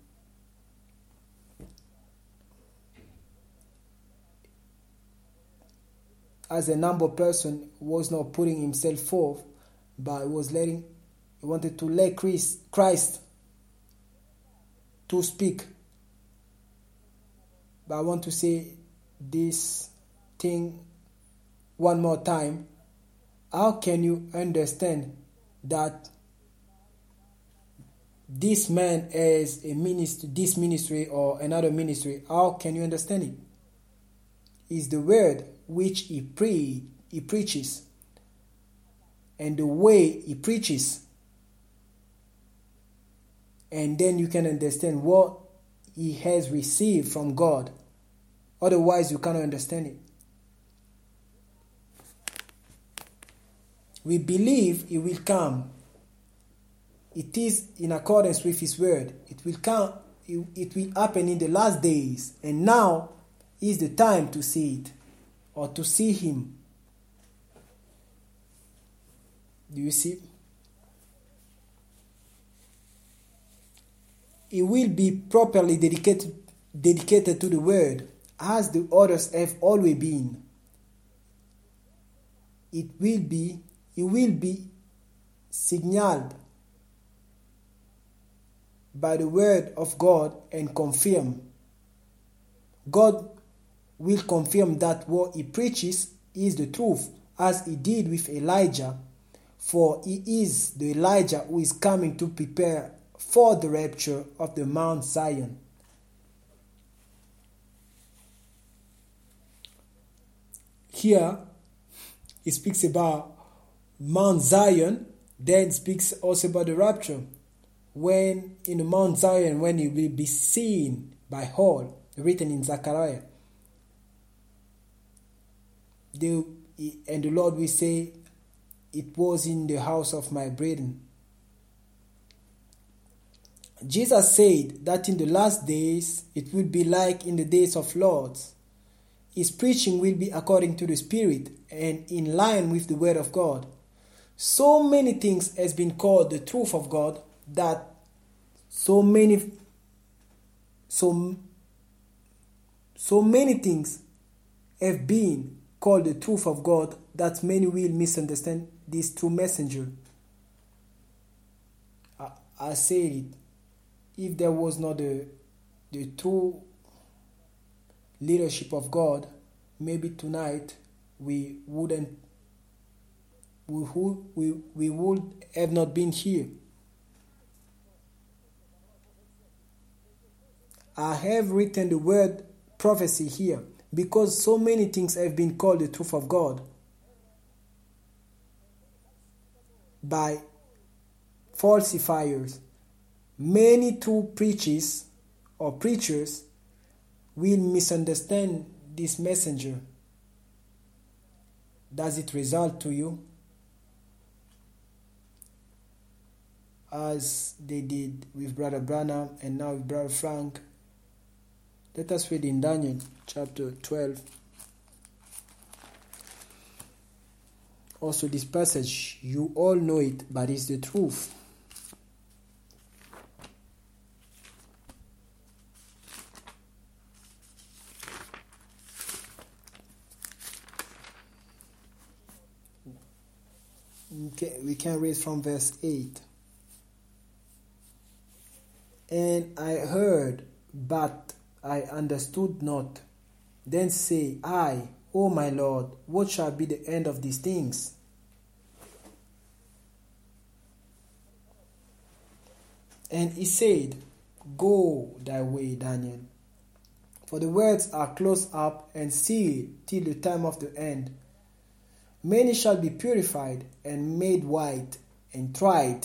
as a humble person, was not putting himself forth, but he wanted to let Christ to speak. But I want to say this thing one more time. How can you understand that this man has a ministry, this ministry or another ministry? How can you understand it? It's the word which he preaches, and the way he preaches, and then you can understand what he has received from God. Otherwise, you cannot understand it. We believe he will come. it is in accordance with His word. It will happen in the last days, and now is the time to see it, or to see Him. Do you see? It will be properly dedicated to the word, as the others have always been. It will be signaled by the word of God and confirmed. God will confirm that what He preaches is the truth, as He did with Elijah, for He is the Elijah who is coming to prepare for the rapture of the Mount Zion. Here, it speaks about Mount Zion, then speaks also about the rapture. When in the Mount Zion, when He will be seen by all, written in Zechariah. And the Lord will say, it was in the house of my brethren. Jesus said that in the last days, it will be like in the days of Lot. His preaching will be according to the Spirit and in line with the Word of God. So many things has been called the truth of God, that so many things have been called the truth of God, that many will misunderstand this true messenger. I said it. If there was not the true leadership of God, maybe tonight we would have not been here. I have written the word prophecy here because so many things have been called the truth of God by falsifiers. Many true preachers will misunderstand this messenger. Does it result to you as they did with Brother Branham and now with Brother Frank? Let us read in Daniel chapter 12. Also this passage, you all know it, but it's the truth. Okay, we can read from verse 8. And I heard, but I understood not. Then say I, O my Lord, what shall be the end of these things? And he said, Go thy way, Daniel, for the words are closed up and sealed till the time of the end. Many shall be purified and made white and tried.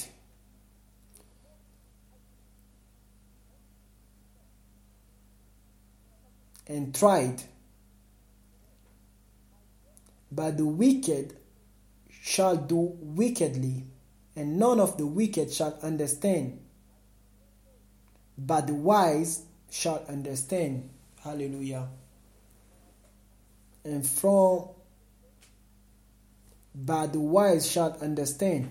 But the wicked shall do wickedly, and none of the wicked shall understand. But the wise shall understand. Hallelujah. But the wise shall understand.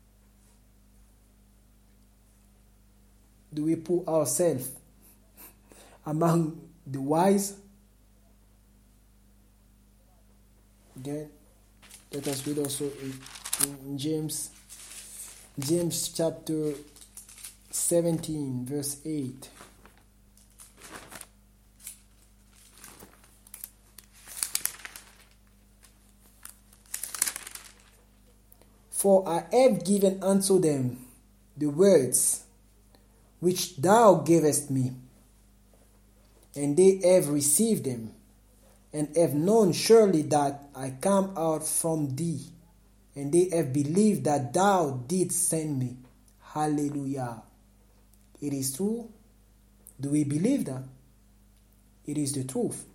Do we put ourselves among the wise? Then let us read also in James chapter 17 verse 8. For I have given unto them the words which thou gavest me, and they have received them, and have known surely that I come out from thee, and they have believed that thou didst send me. Hallelujah. It is true. Do we believe that? It is the truth.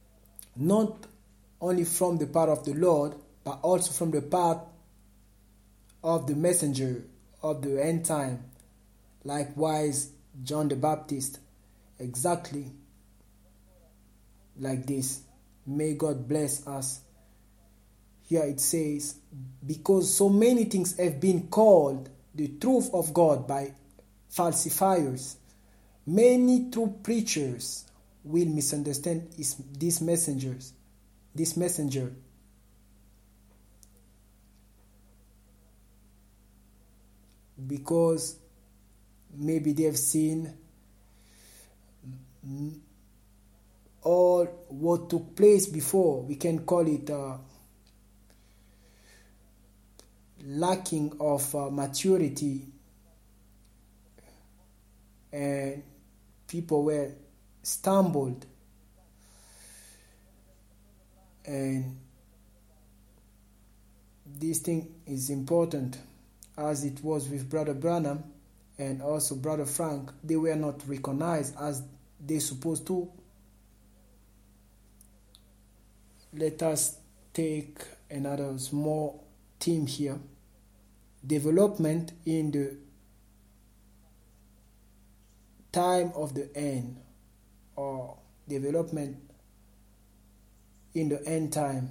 Not only from the part of the Lord, but also from the part of the messenger of the end time, likewise John the Baptist, exactly like this. May God bless us. Here it says, because so many things have been called the truth of God by falsifiers, many true preachers will misunderstand this messenger. Because maybe they have seen all what took place before. We can call it lacking of maturity, and people were stumbled, and this thing is important, as it was with Brother Branham and also Brother Frank. They were not recognized as they supposed to. Let us take another small theme here. Development in the time of the end, or development in the end time.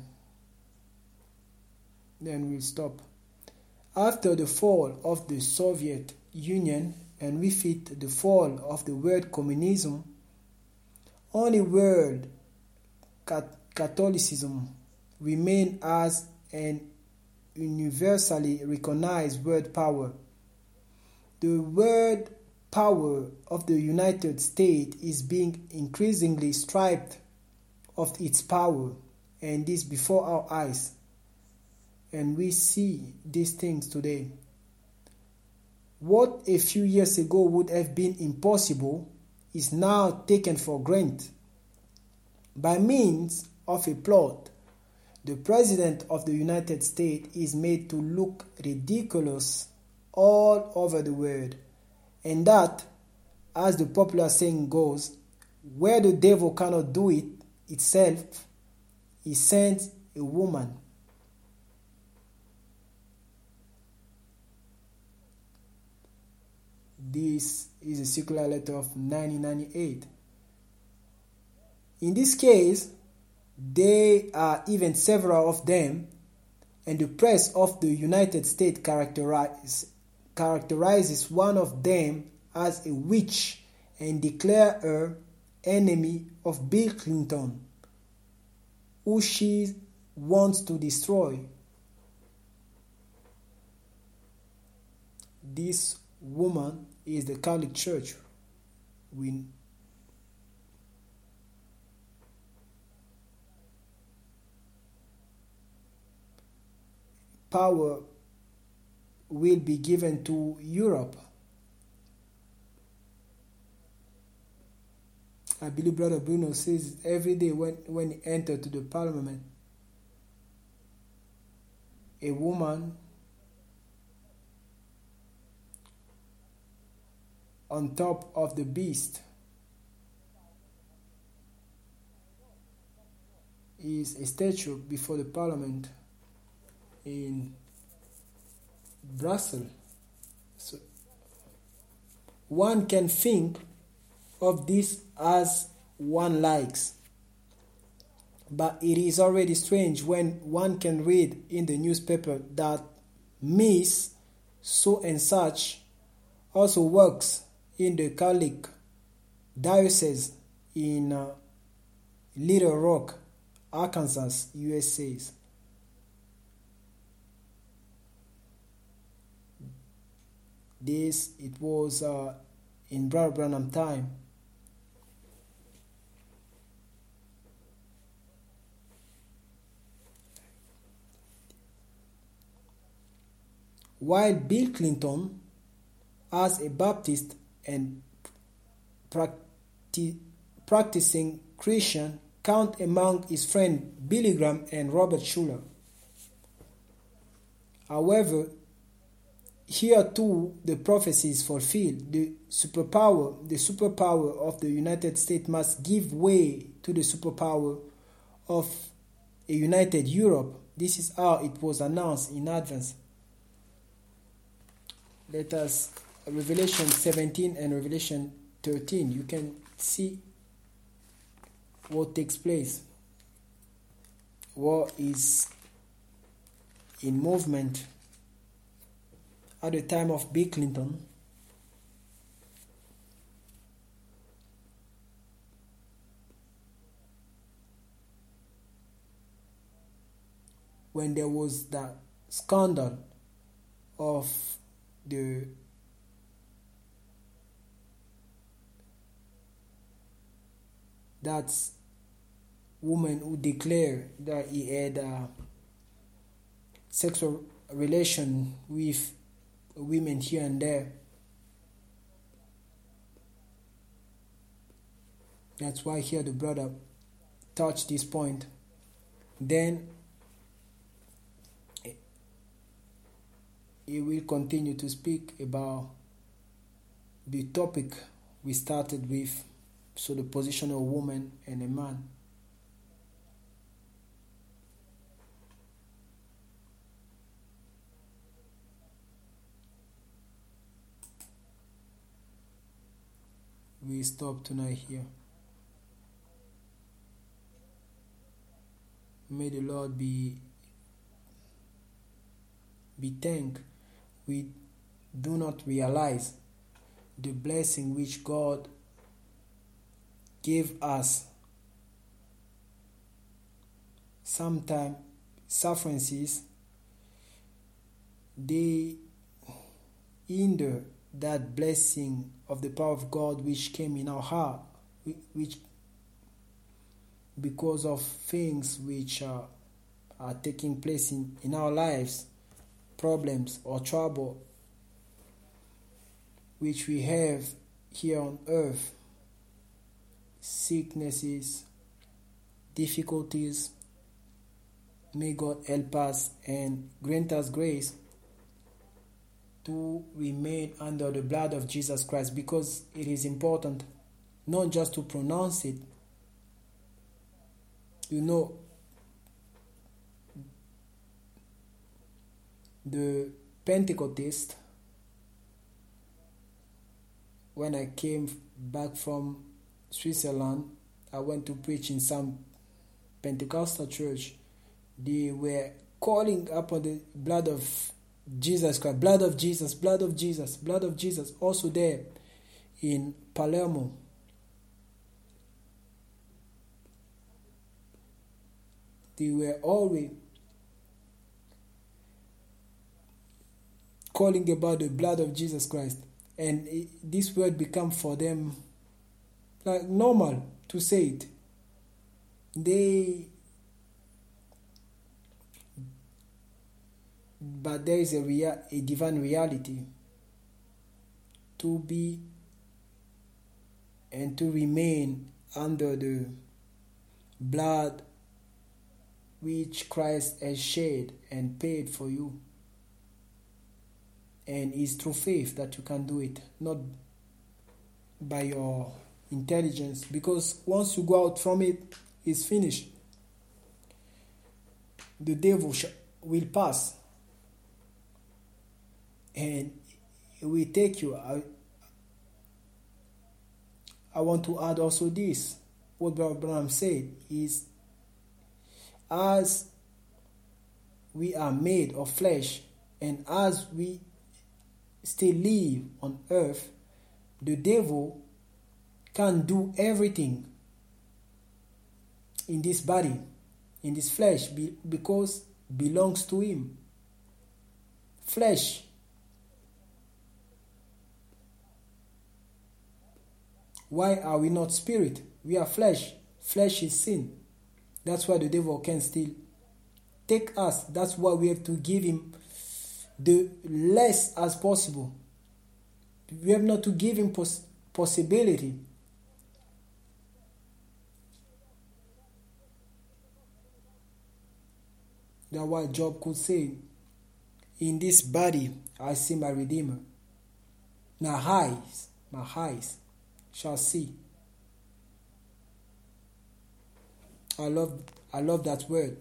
Then we'll stop. After the fall of the Soviet Union, and with it the fall of the world communism, only world Catholicism remained as an universally recognized world power. The world power of the United States is being increasingly stripped of its power, and this before our eyes. And we see these things today. What a few years ago would have been impossible is now taken for granted. By means of a plot, the President of the United States is made to look ridiculous all over the world. And that, as the popular saying goes, where the devil cannot do it itself, he sends a woman. This is a circular letter of 1998. In this case, there are even several of them, and the press of the United States characterizes one of them as a witch and declare her enemy of Bill Clinton, who she wants to destroy. This woman is the Catholic Church. Power will be given to Europe. I believe Brother Bruno says every day when he entered to the parliament, a woman on top of the beast is a statue before the parliament in Brussels. So one can think of this as one likes, but it is already strange when one can read in the newspaper that Miss so and such also works in the Catholic diocese in Little Rock, Arkansas, USA. It was in Brother Branham time. While Bill Clinton, as a Baptist and practicing Christian, count among his friends Billy Graham and Robert Schuller. However, here too the prophecy is fulfilled. The superpower of the United States must give way to the superpower of a united Europe. This is how it was announced in advance. let us, Revelation 17 and Revelation 13, you can see what takes place. War is in movement at the time of Bill Clinton. When there was that scandal of that woman who declared that he had sexual relation with women here and there. That's why here the brother touched this point. Then he will continue to speak about the topic we started with, so the position of a woman and a man. We stop tonight here. May the Lord be thanked. We do not realize the blessing which God gave us. Sometimes sufferances, they hinder that blessing of the power of God which came in our heart, which because of things which are taking place in our lives, problems or trouble which we have here on earth, sicknesses, difficulties. May God help us and grant us grace to remain under the blood of Jesus Christ, because it is important not just to pronounce it. You know, the Pentecost, when I came back from Switzerland, I went to preach in some Pentecostal church. They were calling upon the blood of Jesus Christ, blood of Jesus, blood of Jesus, blood of Jesus. Also there in Palermo, they were always calling about the blood of Jesus Christ, and this word became for them like normal to say it. But there is a divine reality to be and to remain under the blood which Christ has shed and paid for you. And it's through faith that you can do it, not by your intelligence, because once you go out from it, it's finished. The devil will pass and it will take you. I want to add also this. What Brother Branham said is, as we are made of flesh and as we still live on earth, the devil can do everything in this body, in this flesh, because belongs to him. Flesh. Why are we not spirit? We are flesh. Flesh is sin. That's why the devil can still take us. That's why we have to give him the less as possible. We have not to give him possibility. That's why Job could say, in this body I see my Redeemer. My eyes shall see. I love that word.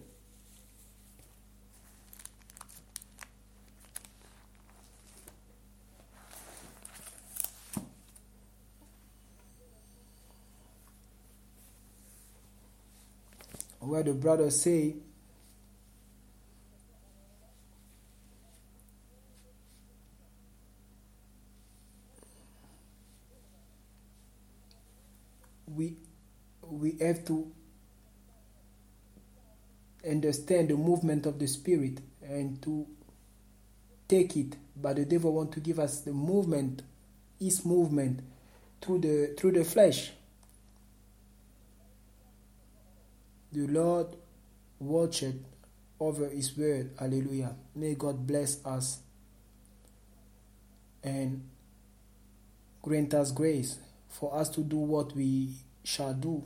where the brothers say, we have to understand the movement of the Spirit and to take it, but the devil wants to give us the movement, his movement through the flesh. The Lord watched over his word. Hallelujah. May God bless us and grant us grace for us to do what we shall do.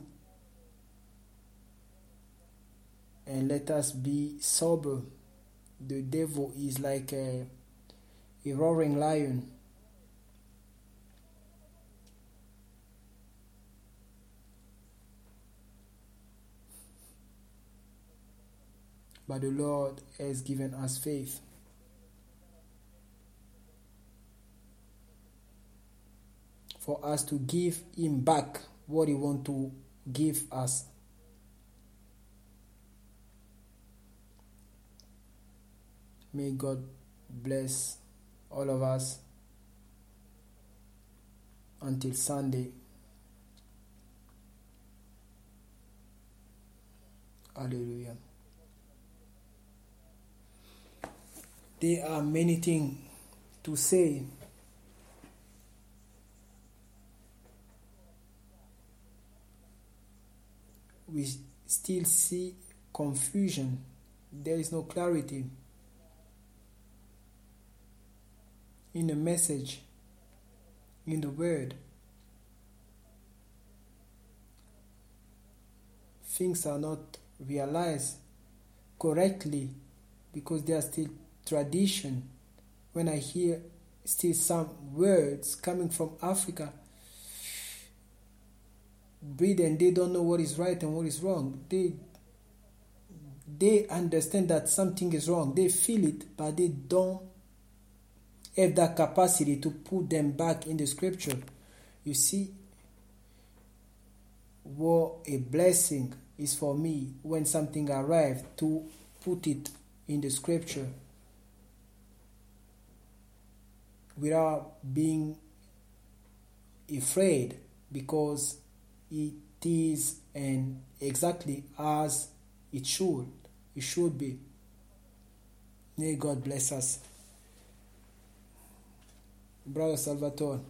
And let us be sober. The devil is like a roaring lion. But the Lord has given us faith. For us to give him back what he wants to give us. May God bless all of us until Sunday. Hallelujah. There are many things to say. We still see confusion. There is no clarity in the message, in the word. Things are not realized correctly because they are still tradition. When I hear still some words coming from Africa, and they don't know what is right and what is wrong. They understand that something is wrong. They feel it, but they don't have that capacity to put them back in the scripture. You see, what a blessing is for me when something arrives to put it in the scripture without being afraid, because it is and exactly as it should be. May God bless us. Brother Salvatore.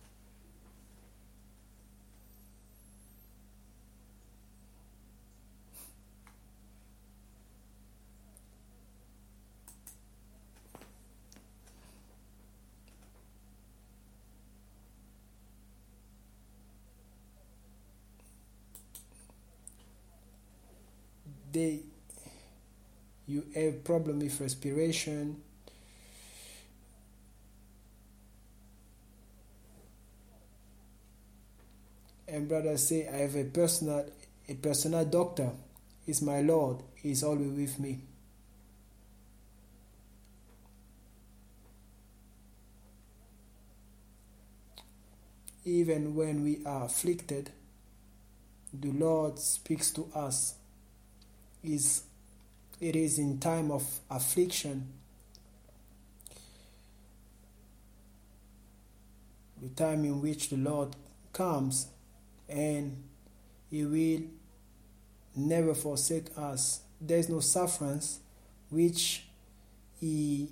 You have problem with respiration, and brother say, I have a personal doctor. Is my Lord. He is always with me. Even when we are afflicted, the Lord speaks to us. It is in time of affliction, the time in which the Lord comes, and He will never forsake us. There is no sufferance which is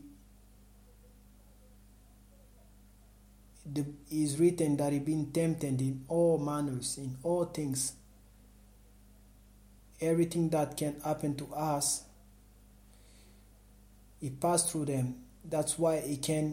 written that He been tempted in all manners, in all things. Everything that can happen to us, He passed through them. That's why He can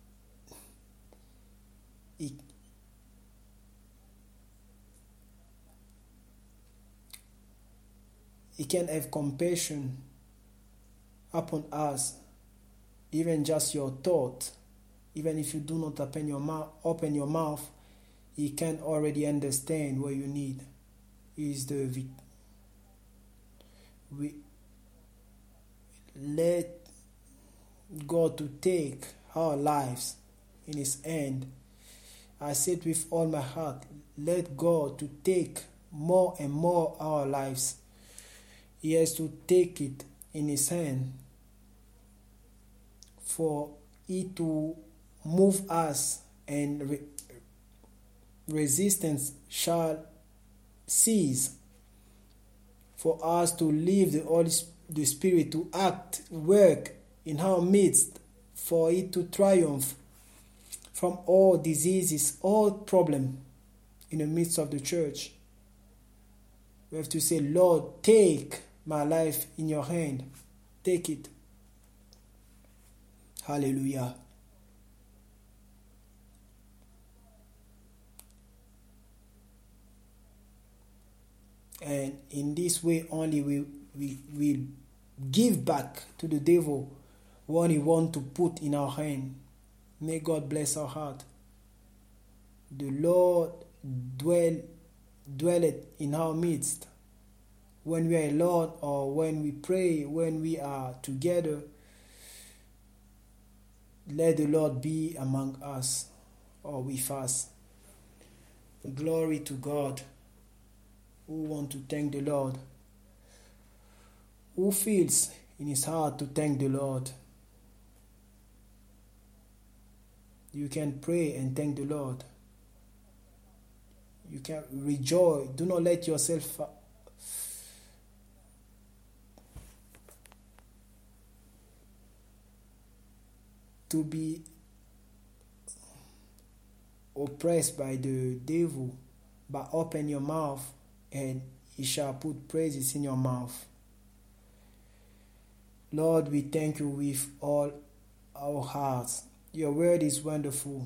have compassion upon us. Even just your thought, even if you do not open your mouth, He can already understand what you need. He is we let God to take our lives in His hand. I said with all my heart, let God to take more and more our lives He has to take it in his hand for it to move us, and resistance shall cease, for us to leave the Spirit to act, work in our midst, for it to triumph from all diseases, all problems in the midst of the church. We have to say, Lord, take my life in your hand. Take it. Hallelujah. And in this way only we give back to the devil what he wants to put in our hand. May God bless our heart. The Lord dwelleth in our midst. When we are alone, or when we pray, when we are together, let the Lord be among us or with us. Glory to God. Who want to thank the Lord? Who feels in his heart to thank the Lord? You can pray and thank the Lord. You can rejoice. Do not let yourself to be oppressed by the devil, but open your mouth and he shall put praises in your mouth. Lord, we thank you with all our hearts. Your word is wonderful.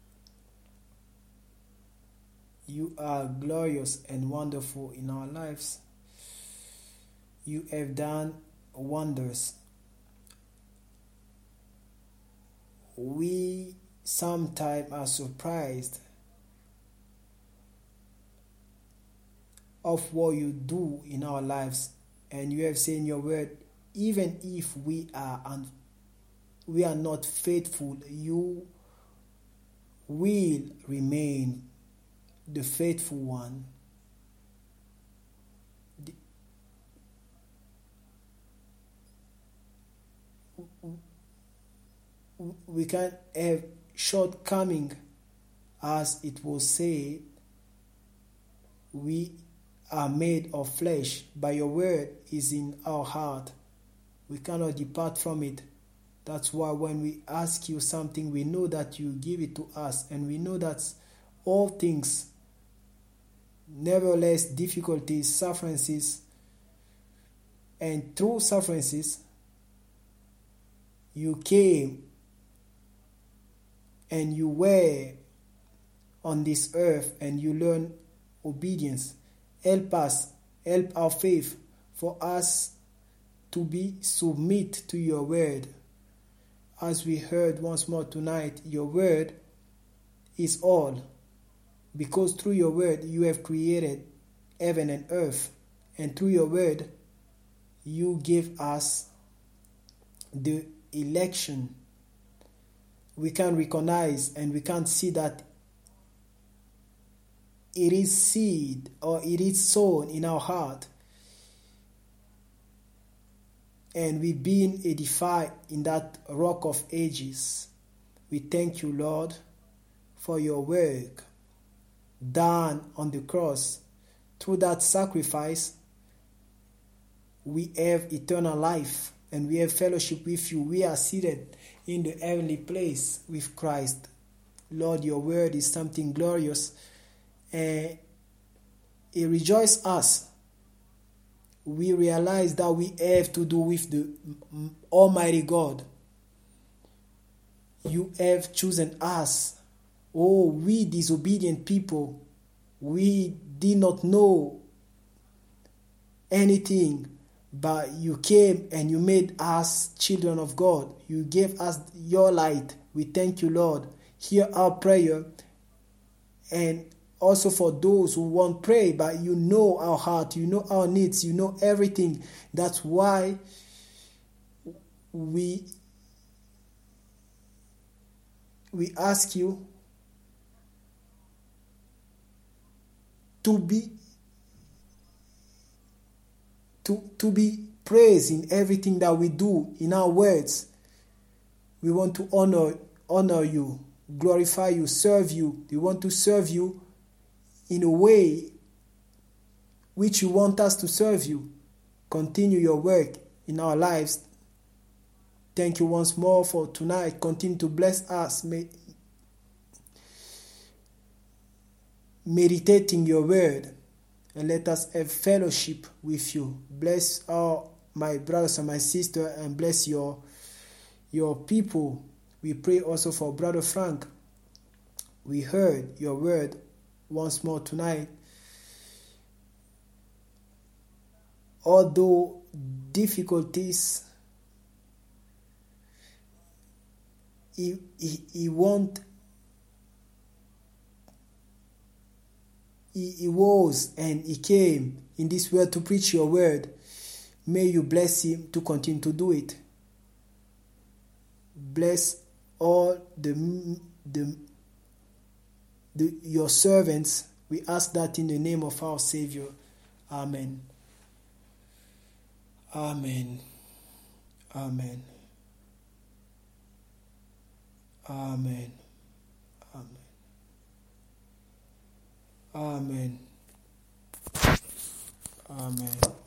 You are glorious and wonderful in our lives. You have done wonders. We sometimes are surprised of what you do in our lives, and you have said in your word, even if we are not faithful, you will remain the faithful one. We can have shortcoming, as it was said, we are made of flesh, but your word is in our heart. We cannot depart from it. That's why when we ask you something, we know that you give it to us, and we know that all things, nevertheless, difficulties, sufferances, and through sufferances, you came and you were on this earth, and you learn obedience. Help us, help our faith, for us to be submit to your word. As we heard once more tonight, your word is all, because through your word you have created heaven and earth, and through your word you give us the election. We can recognize and we can see that it is seed, or it is sown in our heart, and we being edified in that rock of ages. We thank you, Lord, for your work done on the cross. Through that sacrifice, we have eternal life, and we have fellowship with you. We are seated in the heavenly place with Christ. Lord, your word is something glorious, and it rejoices us. We realize that we have to do with the Almighty God. You have chosen us. Oh, we disobedient people, we did not know anything, but you came and you made us children of God. You gave us your light. We thank you, Lord. Hear our prayer, and also for those who won't pray, but you know our heart, you know our needs, you know everything. That's why we ask you to be to be praised in everything that we do, in our words. We want to honor you, glorify you, serve you. We want to serve you in a way which you want us to serve you. Continue your work in our lives. Thank you once more for tonight. Continue to bless us. Meditating your word, and let us have fellowship with you. Bless all my brothers and my sisters, and bless your people. We pray also for Brother Frank. We heard your word once more tonight. Although difficulties, he was and he came in this world to preach your word. May you bless him to continue to do it. Bless all your servants. We ask that in the name of our Savior. Amen. Amen. Amen. Amen. Amen. Amen. Amen.